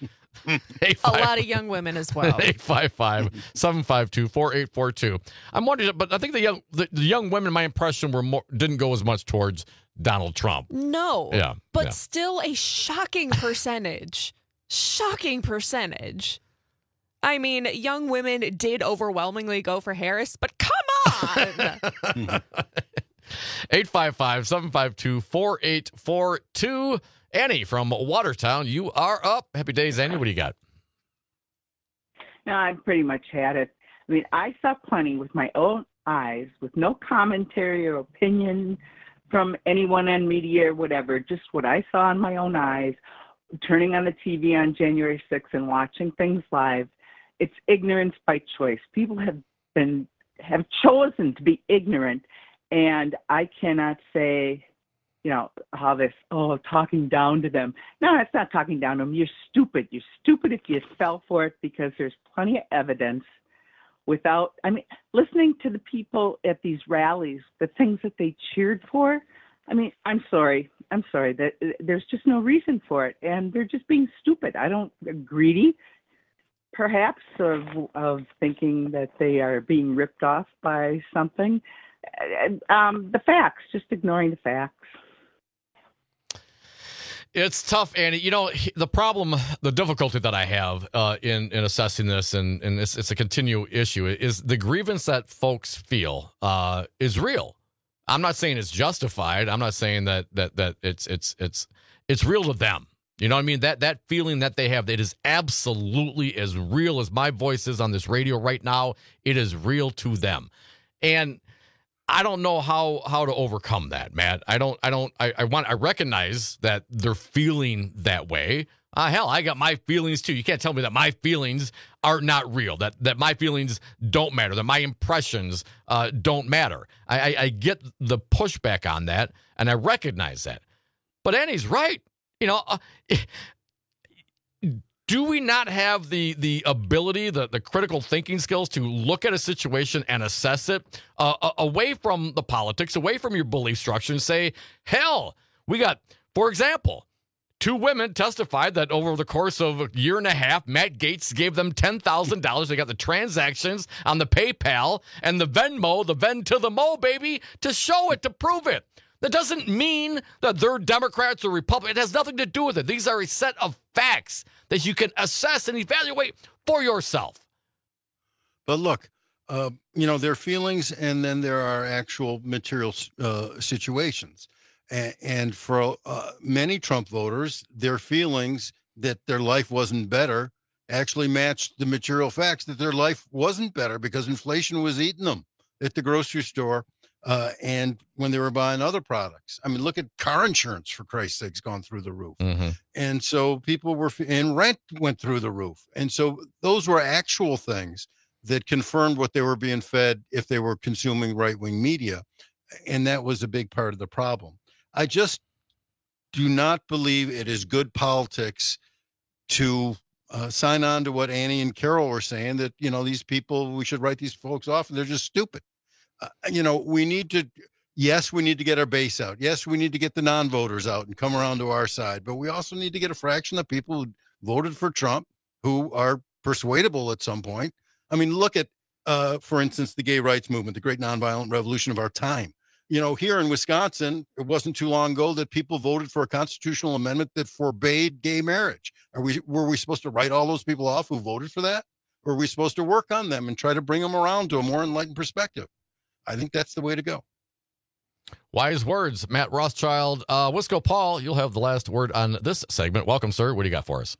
A lot of young women as well. eight five five, seven five two, four eight four two. I'm wondering, but I think the young the, the young women, my impression, were more didn't go as much towards Donald Trump. No. Yeah. But yeah. still a shocking percentage. shocking percentage. I mean, young women did overwhelmingly go for Harris, but come on. eight five five, seven five two, four eight four two. Annie from Watertown, you are up. Happy days, Annie. What do you got? No, I've pretty much had it. I mean, I saw plenty with my own eyes, with no commentary or opinion from anyone in media or whatever, just what I saw in my own eyes, turning on the T V on January sixth and watching things live. It's ignorance by choice. People have been have chosen to be ignorant, and I cannot say you know, how this, oh, talking down to them. No, it's not talking down to them. You're stupid. You're stupid if you fell for it, because there's plenty of evidence without, I mean, listening to the people at these rallies, the things that they cheered for. I mean, I'm sorry. I'm sorry that there's just no reason for it. And they're just being stupid. I don't, greedy, perhaps, of, of thinking that they are being ripped off by something. Um, the facts, just ignoring the facts. It's tough, Annie. You know, the problem, the difficulty that I have uh, in, in assessing this, and, and it's, it's a continual issue, is the grievance that folks feel uh, is real. I'm not saying it's justified. I'm not saying that that that it's it's it's it's real to them. You know what I mean? That that feeling that they have, it is absolutely as real as my voice is on this radio right now. It is real to them. And I don't know how how to overcome that, Matt. I don't I don't I, I want I recognize that they're feeling that way. Uh, hell, I got my feelings too. You can't tell me that my feelings are not real, that that my feelings don't matter, that my impressions uh, don't matter. I, I, I get the pushback on that, and I recognize that. But Annie's right. You know, uh, do we not have the the ability, the, the critical thinking skills to look at a situation and assess it uh, away from the politics, away from your belief structure, and say, hell, we got, for example, two women testified that over the course of a year and a half, Matt Gaetz gave them ten thousand dollars. They got the transactions on the PayPal and the Venmo, the Ven to the Mo, baby, to show it, to prove it. That doesn't mean that they're Democrats or Republicans. It has nothing to do with it. These are a set of facts that you can assess and evaluate for yourself. But look, uh, you know, there are feelings, and then there are actual material uh, situations. And, and for uh, many Trump voters, their feelings that their life wasn't better actually matched the material facts that their life wasn't better, because inflation was eating them at the grocery store uh, and when they were buying other products. I mean, look at car insurance, for Christ's sakes, gone through the roof. Mm-hmm. And so people were, and rent went through the roof. And so those were actual things that confirmed what they were being fed if they were consuming right-wing media. And that was a big part of the problem. I just do not believe it is good politics to uh, sign on to what Annie and Carol were saying, that, you know, these people, we should write these folks off and they're just stupid. Uh, you know, we need to, yes, we need to get our base out. Yes, we need to get the non-voters out and come around to our side. But we also need to get a fraction of people who voted for Trump who are persuadable at some point. I mean, look at, uh, for instance, the gay rights movement, the great nonviolent revolution of our time. You know, here in Wisconsin, it wasn't too long ago that people voted for a constitutional amendment that forbade gay marriage. Are we, were we supposed to write all those people off who voted for that? Or are we supposed to work on them and try to bring them around to a more enlightened perspective? I think that's the way to go. Wise words, Matt Rothschild. Uh, Wisco Paul, you'll have the last word on this segment. Welcome, sir. What do you got for us?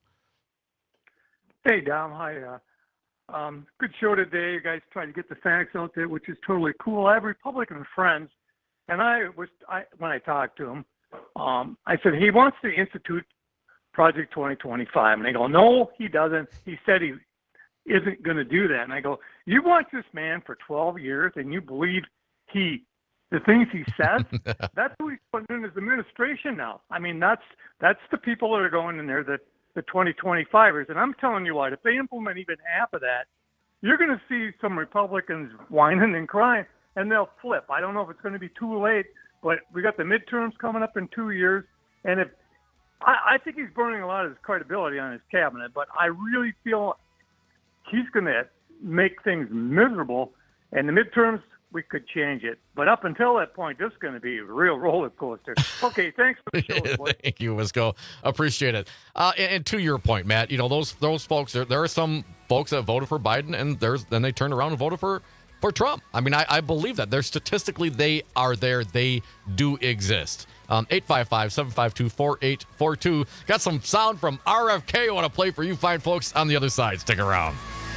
Hey, Dom. Hi. Uh, um, good show today. You guys try to get the facts out there, which is totally cool. I have Republican friends, and I was I when I talked to him, um, I said he wants to institute Project twenty twenty-five, and they go, no, he doesn't. He said he isn't going to do that. And I go, you watch this man for twelve years, and you believe he the things he says? That's who he's putting in his administration now. I mean, that's that's the people that are going in there, that the twenty twenty-fivers. And I'm telling you what, if they implement even half of that, you're going to see some Republicans whining and crying, and they'll flip. I don't know if it's going to be too late, but we got the midterms coming up in two years, and if I, I think he's burning a lot of his credibility on his cabinet, but I really feel he's going to make things miserable. And the midterms, we could change it. But up until that point, this is going to be a real roller coaster. Okay, thanks for the show, boy. Thank you, Wisco. Appreciate it. Uh, and, and to your point, Matt, you know, those those folks, there, there are some folks that voted for Biden, and there's then they turned around and voted for, for Trump. I mean, I, I believe that. They're statistically, they are there. They do exist. Um, eight five five, seven five two, four eight four two. Got some sound from R F K I want to play for you fine folks on the other side. Stick around.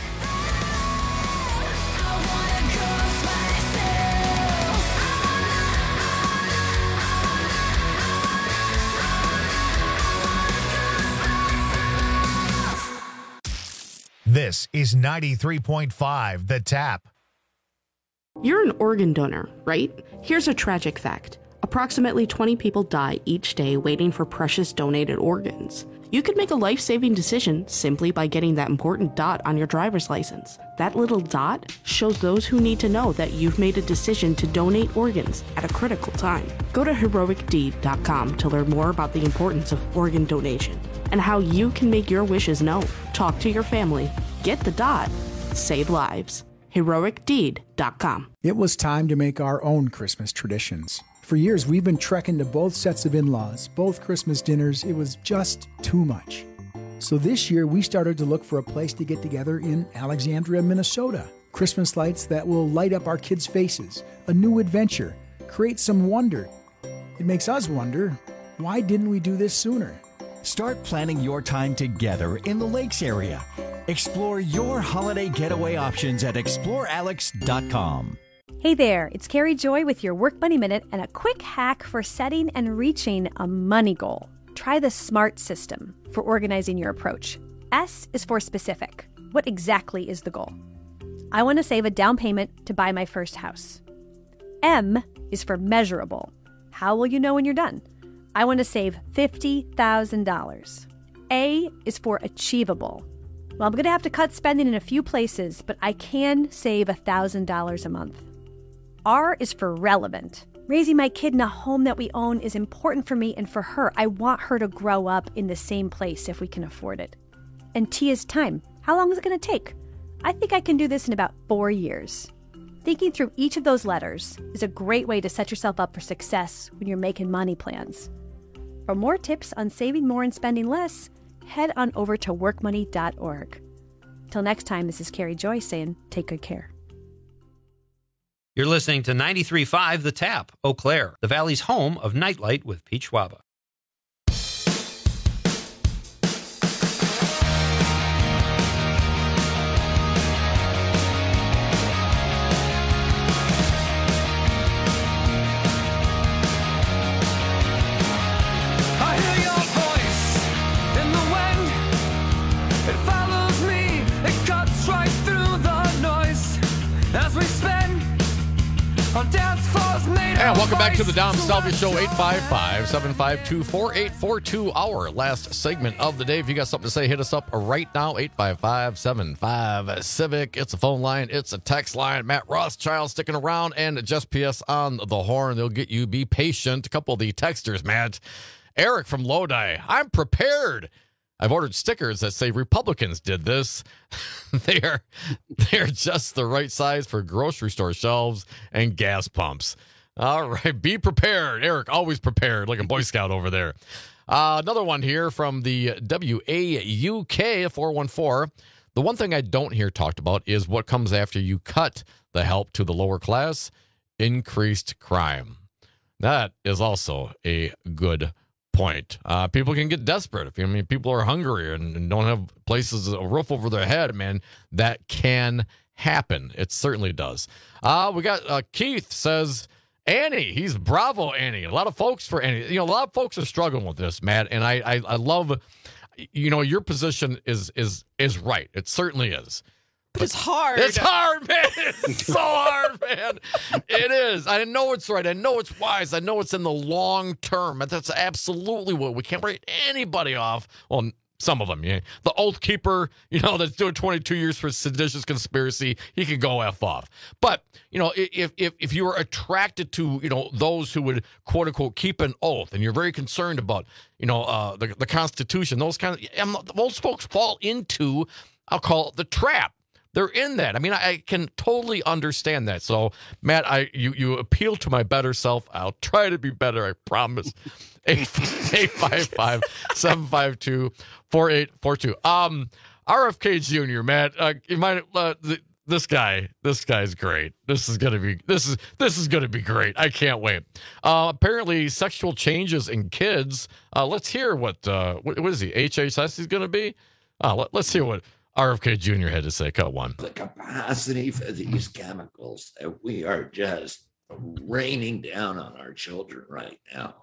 This is ninety-three point five The Tap. You're an organ donor, right? Here's a tragic fact. Approximately twenty people die each day waiting for precious donated organs. You could make a life-saving decision simply by getting that important dot on your driver's license. That little dot shows those who need to know that you've made a decision to donate organs at a critical time. Go to heroic deed dot com to learn more about the importance of organ donation and how you can make your wishes known. Talk to your family. Get the dot. Save lives. heroic deed dot com. It was time to make our own Christmas traditions. For years, we've been trekking to both sets of in-laws, both Christmas dinners. It was just too much. So this year, we started to look for a place to get together in Alexandria, Minnesota. Christmas lights that will light up our kids' faces, a new adventure, create some wonder. It makes us wonder, why didn't we do this sooner? Start planning your time together in the Lakes area. Explore your holiday getaway options at explore alex dot com. Hey there, it's Carrie Joy with your Work Money Minute and a quick hack for setting and reaching a money goal. Try the SMART system for organizing your approach. S is for specific. What exactly is the goal? I want to save a down payment to buy my first house. M is for measurable. How will you know when you're done? I want to save fifty thousand dollars. A is for achievable. Well, I'm going to have to cut spending in a few places, but I can save one thousand dollars a month. R is for relevant. Raising my kid in a home that we own is important for me and for her. I want her to grow up in the same place if we can afford it. And T is time. How long is it going to take? I think I can do this in about four years. Thinking through each of those letters is a great way to set yourself up for success when you're making money plans. For more tips on saving more and spending less, head on over to work money dot org. Till next time, this is Carrie Joy saying, take good care. You're listening to ninety-three point five The Tap, Eau Claire, the Valley's home of Nightlight with Pete Schwaba. I hear your voice in the wind. It follows me, it cuts right through the noise as we spend. And welcome back to the Dom Salvia Show, eight five five, seven five two, four eight four two, our last segment of the day. If you got something to say, hit us up right now, eight five five, seven five, Civic. It's a phone line, it's a text line. Matt Rothschild sticking around, and Just P S on the horn. They'll get you. Be patient. A couple of the texters, Matt. Eric from Lodi, I'm prepared. I've ordered stickers that say Republicans did this. they are they are just the right size for grocery store shelves and gas pumps. All right, be prepared. Eric, always prepared, like a Boy Scout over there. Uh, another one here from the W A U K four one four. The one thing I don't hear talked about is what comes after you cut the help to the lower class, increased crime. That is also a good point. Uh, people can get desperate. If I mean, people are hungry and, and don't have places, a roof over their head, man, that can happen. It certainly does. Uh, we got uh, Keith says, Annie, he's bravo, Annie. A lot of folks for Annie. You know, a lot of folks are struggling with this, Matt, and I, I, I love, you know, your position is is is right. It certainly is. But it's hard. It's hard, man. It's so hard, man. It is. I know it's right. I know it's wise. I know it's in the long term. And that's absolutely what we can't write anybody off. Well, some of them, yeah. The Oath Keeper, you know, that's doing twenty-two years for seditious conspiracy, he can go F off. But, you know, if if if you are attracted to, you know, those who would, quote unquote, keep an oath, and you're very concerned about, you know, uh, the, the Constitution, those kind of, most folks fall into, I'll call it the trap. They're in that. I mean, I can totally understand that. So, Matt, I you you appeal to my better self. I'll try to be better, I promise. eight five five, seven five two, four eight four two. Um, R F K Junior, Matt, uh, you might uh, th- this guy, this guy's great. This is gonna be this is this is gonna be great. I can't wait. Uh, apparently, sexual changes in kids. Uh, let's hear what uh, what, what is he? H H S is gonna be. Uh, let, let's hear what R F K Junior had to say. Cut one. The capacity for these chemicals that we are just raining down on our children right now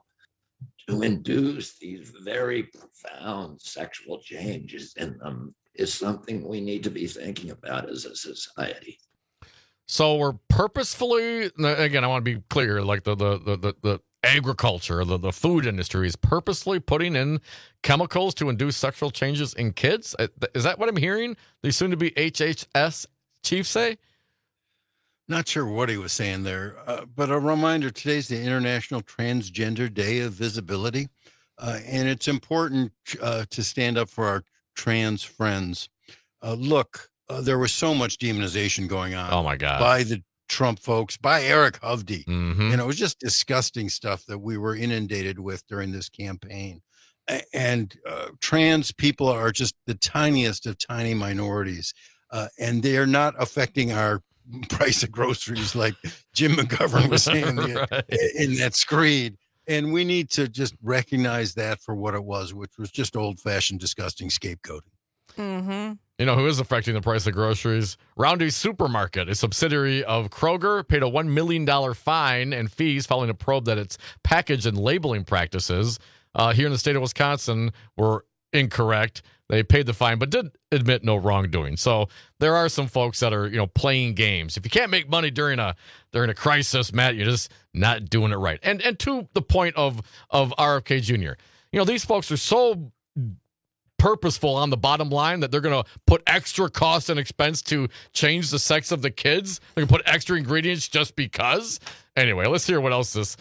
to induce these very profound sexual changes in them is something we need to be thinking about as a society. So we're purposefully, again, I want to be clear, like the the the the, agriculture, the, the food industry is purposely putting in chemicals to induce sexual changes in kids? Is that what I'm hearing? The soon-to-be H H S chief say? Not sure what he was saying there, uh, but a reminder, today's the International Transgender Day of Visibility, uh, and it's important uh, to stand up for our trans friends. Uh, look, uh, there was so much demonization going on. Oh, my God. By the Trump folks, by Eric Hovde. Mm-hmm. And it was just disgusting stuff that we were inundated with during this campaign. A- And uh, trans people are just the tiniest of tiny minorities, uh, and they are not affecting our price of groceries like Jim McGovern was saying right. in that screed. And we need to just recognize that for what it was, which was just old-fashioned, disgusting scapegoating. Mm-hmm. You know who is affecting the price of groceries? Roundy Supermarket, a subsidiary of Kroger, paid a one million dollars fine and fees following a probe that its package and labeling practices uh, here in the state of Wisconsin were incorrect. They paid the fine, but did admit no wrongdoing. So there are some folks that are, you know, playing games. If you can't make money during a during a crisis, Matt, you're just not doing it right. And and to the point of of R F K Junior, you know, these folks are so purposeful on the bottom line that they're going to put extra cost and expense to change the sex of the kids. They're going to put extra ingredients just because. Anyway, let's hear what else this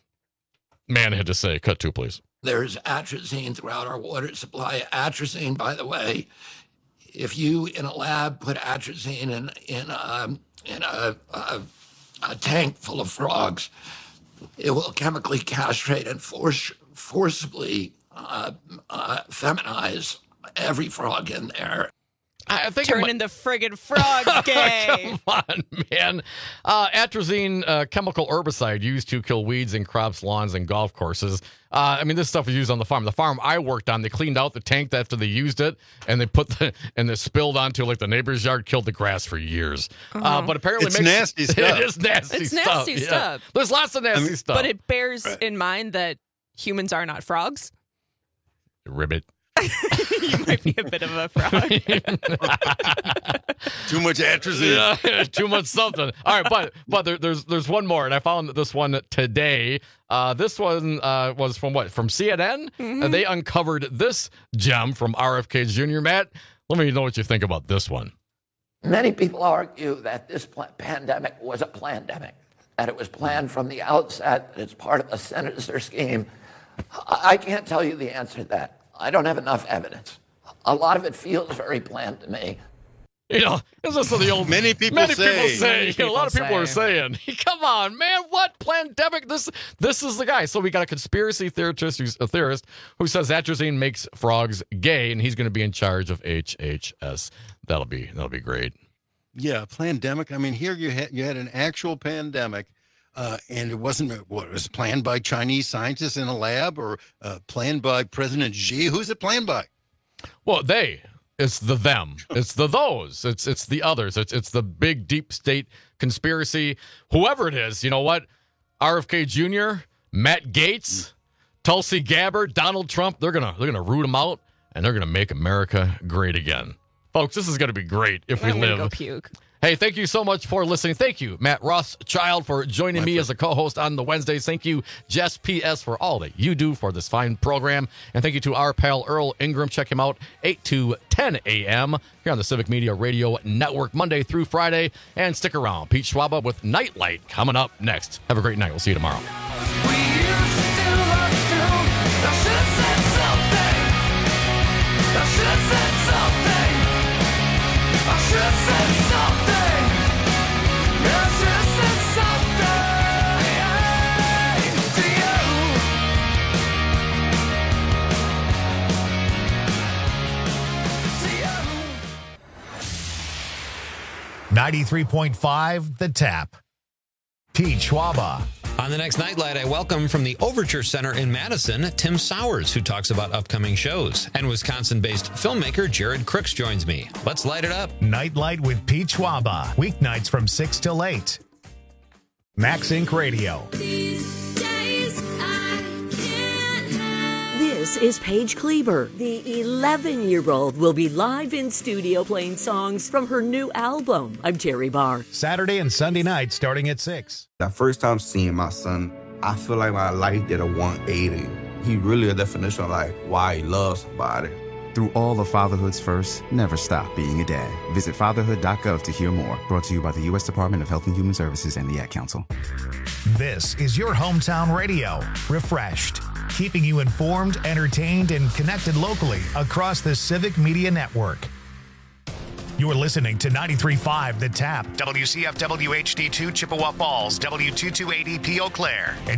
man had to say. Cut two, please. There's atrazine throughout our water supply. Atrazine, by the way, if you in a lab put atrazine in in a in a, a, a tank full of frogs, it will chemically castrate and force forcibly uh, uh, feminize every frog in there. I think turning the friggin' frogs gay. Come on, man. Uh, atrazine, uh, chemical herbicide used to kill weeds in crops, lawns, and golf courses. Uh, I mean, this stuff was used on the farm. The farm I worked on, they cleaned out the tank after they used it, and they put the and they spilled onto like the neighbor's yard, killed the grass for years. Uh-huh. Uh, but apparently, It's makes, nasty stuff. It is nasty It's stuff. nasty yeah. stuff. There's lots of nasty I mean, stuff. But it bears in mind that humans are not frogs. Ribbit. You might be a bit of a frog. Too much atrazine. Yeah, too much something. All right, but but there, there's there's one more, and I found this one today. Uh, this one uh, was from what? From C N N, Mm-hmm. and they uncovered this gem from R F K Junior Matt, let me know what you think about this one. Many people argue that this pl- pandemic was a plandemic, that it was planned from the outset, that it's part of a sinister scheme. I, I can't tell you the answer to that. I don't have enough evidence. A lot of it feels very planned to me. You know, this is the old Many people many say. people say. Many You know, a lot of people people are saying, "Come on, man, what pandemic? This this is the guy." So we got a conspiracy theorist, who's a theorist, who says atrazine makes frogs gay, and he's going to be in charge of H H S. That'll be that'll be great. Yeah, pandemic. I mean, here you had you had an actual pandemic, uh, and it wasn't what it was planned by Chinese scientists in a lab or uh, planned by President Xi. Who's it planned by? Well, they. It's the them. It's the those. It's it's the others. It's it's the big deep state conspiracy. Whoever it is, you know what? R F K Junior, Matt Gaetz, Tulsi Gabbard, Donald Trump. They're gonna they're gonna root them out, and they're gonna make America great again, folks. This is gonna be great if we I'm live. gonna go puke. Hey, thank you so much for listening. Thank you, Matt Rothschild, for joining My me pleasure. as a co-host on the Wednesdays. Thank you, Jess P S, for all that you do for this fine program. And thank you to our pal Earl Ingram. Check him out, eight to ten a.m. here on the Civic Media Radio Network, Monday through Friday. And stick around. Pete Schwaba with Nightlight coming up next. Have a great night. We'll see you tomorrow. We used to do like you. I should have said something. I should have said something. I should have said something. I should have said something to you. To you. ninety-three point five The Tap. Pete Schwaba. On the next Nightlight, I welcome from the Overture Center in Madison, Tim Sowers, who talks about upcoming shows. And Wisconsin-based filmmaker Jared Crooks joins me. Let's light it up. Nightlight with Pete Schwaba. Weeknights from six till eight. Max Inc Radio. This is Paige Kleber. The eleven-year-old will be live in studio playing songs from her new album. I'm Terry Barr. Saturday and Sunday nights starting at six. That first time seeing my son, I feel like my life did a one eighty. He really a definition of like why he loves somebody. Through all of fatherhood's first, never stop being a dad. Visit fatherhood dot gov to hear more. Brought to you by the U S Department of Health and Human Services and the Ad Council. This is your hometown radio, Refreshed, keeping you informed, entertained, and connected locally across the Civic Media Network. You're listening to ninety-three point five The Tap, W C F W H D two Chippewa Falls, W two twenty-eight E P Eau Claire, and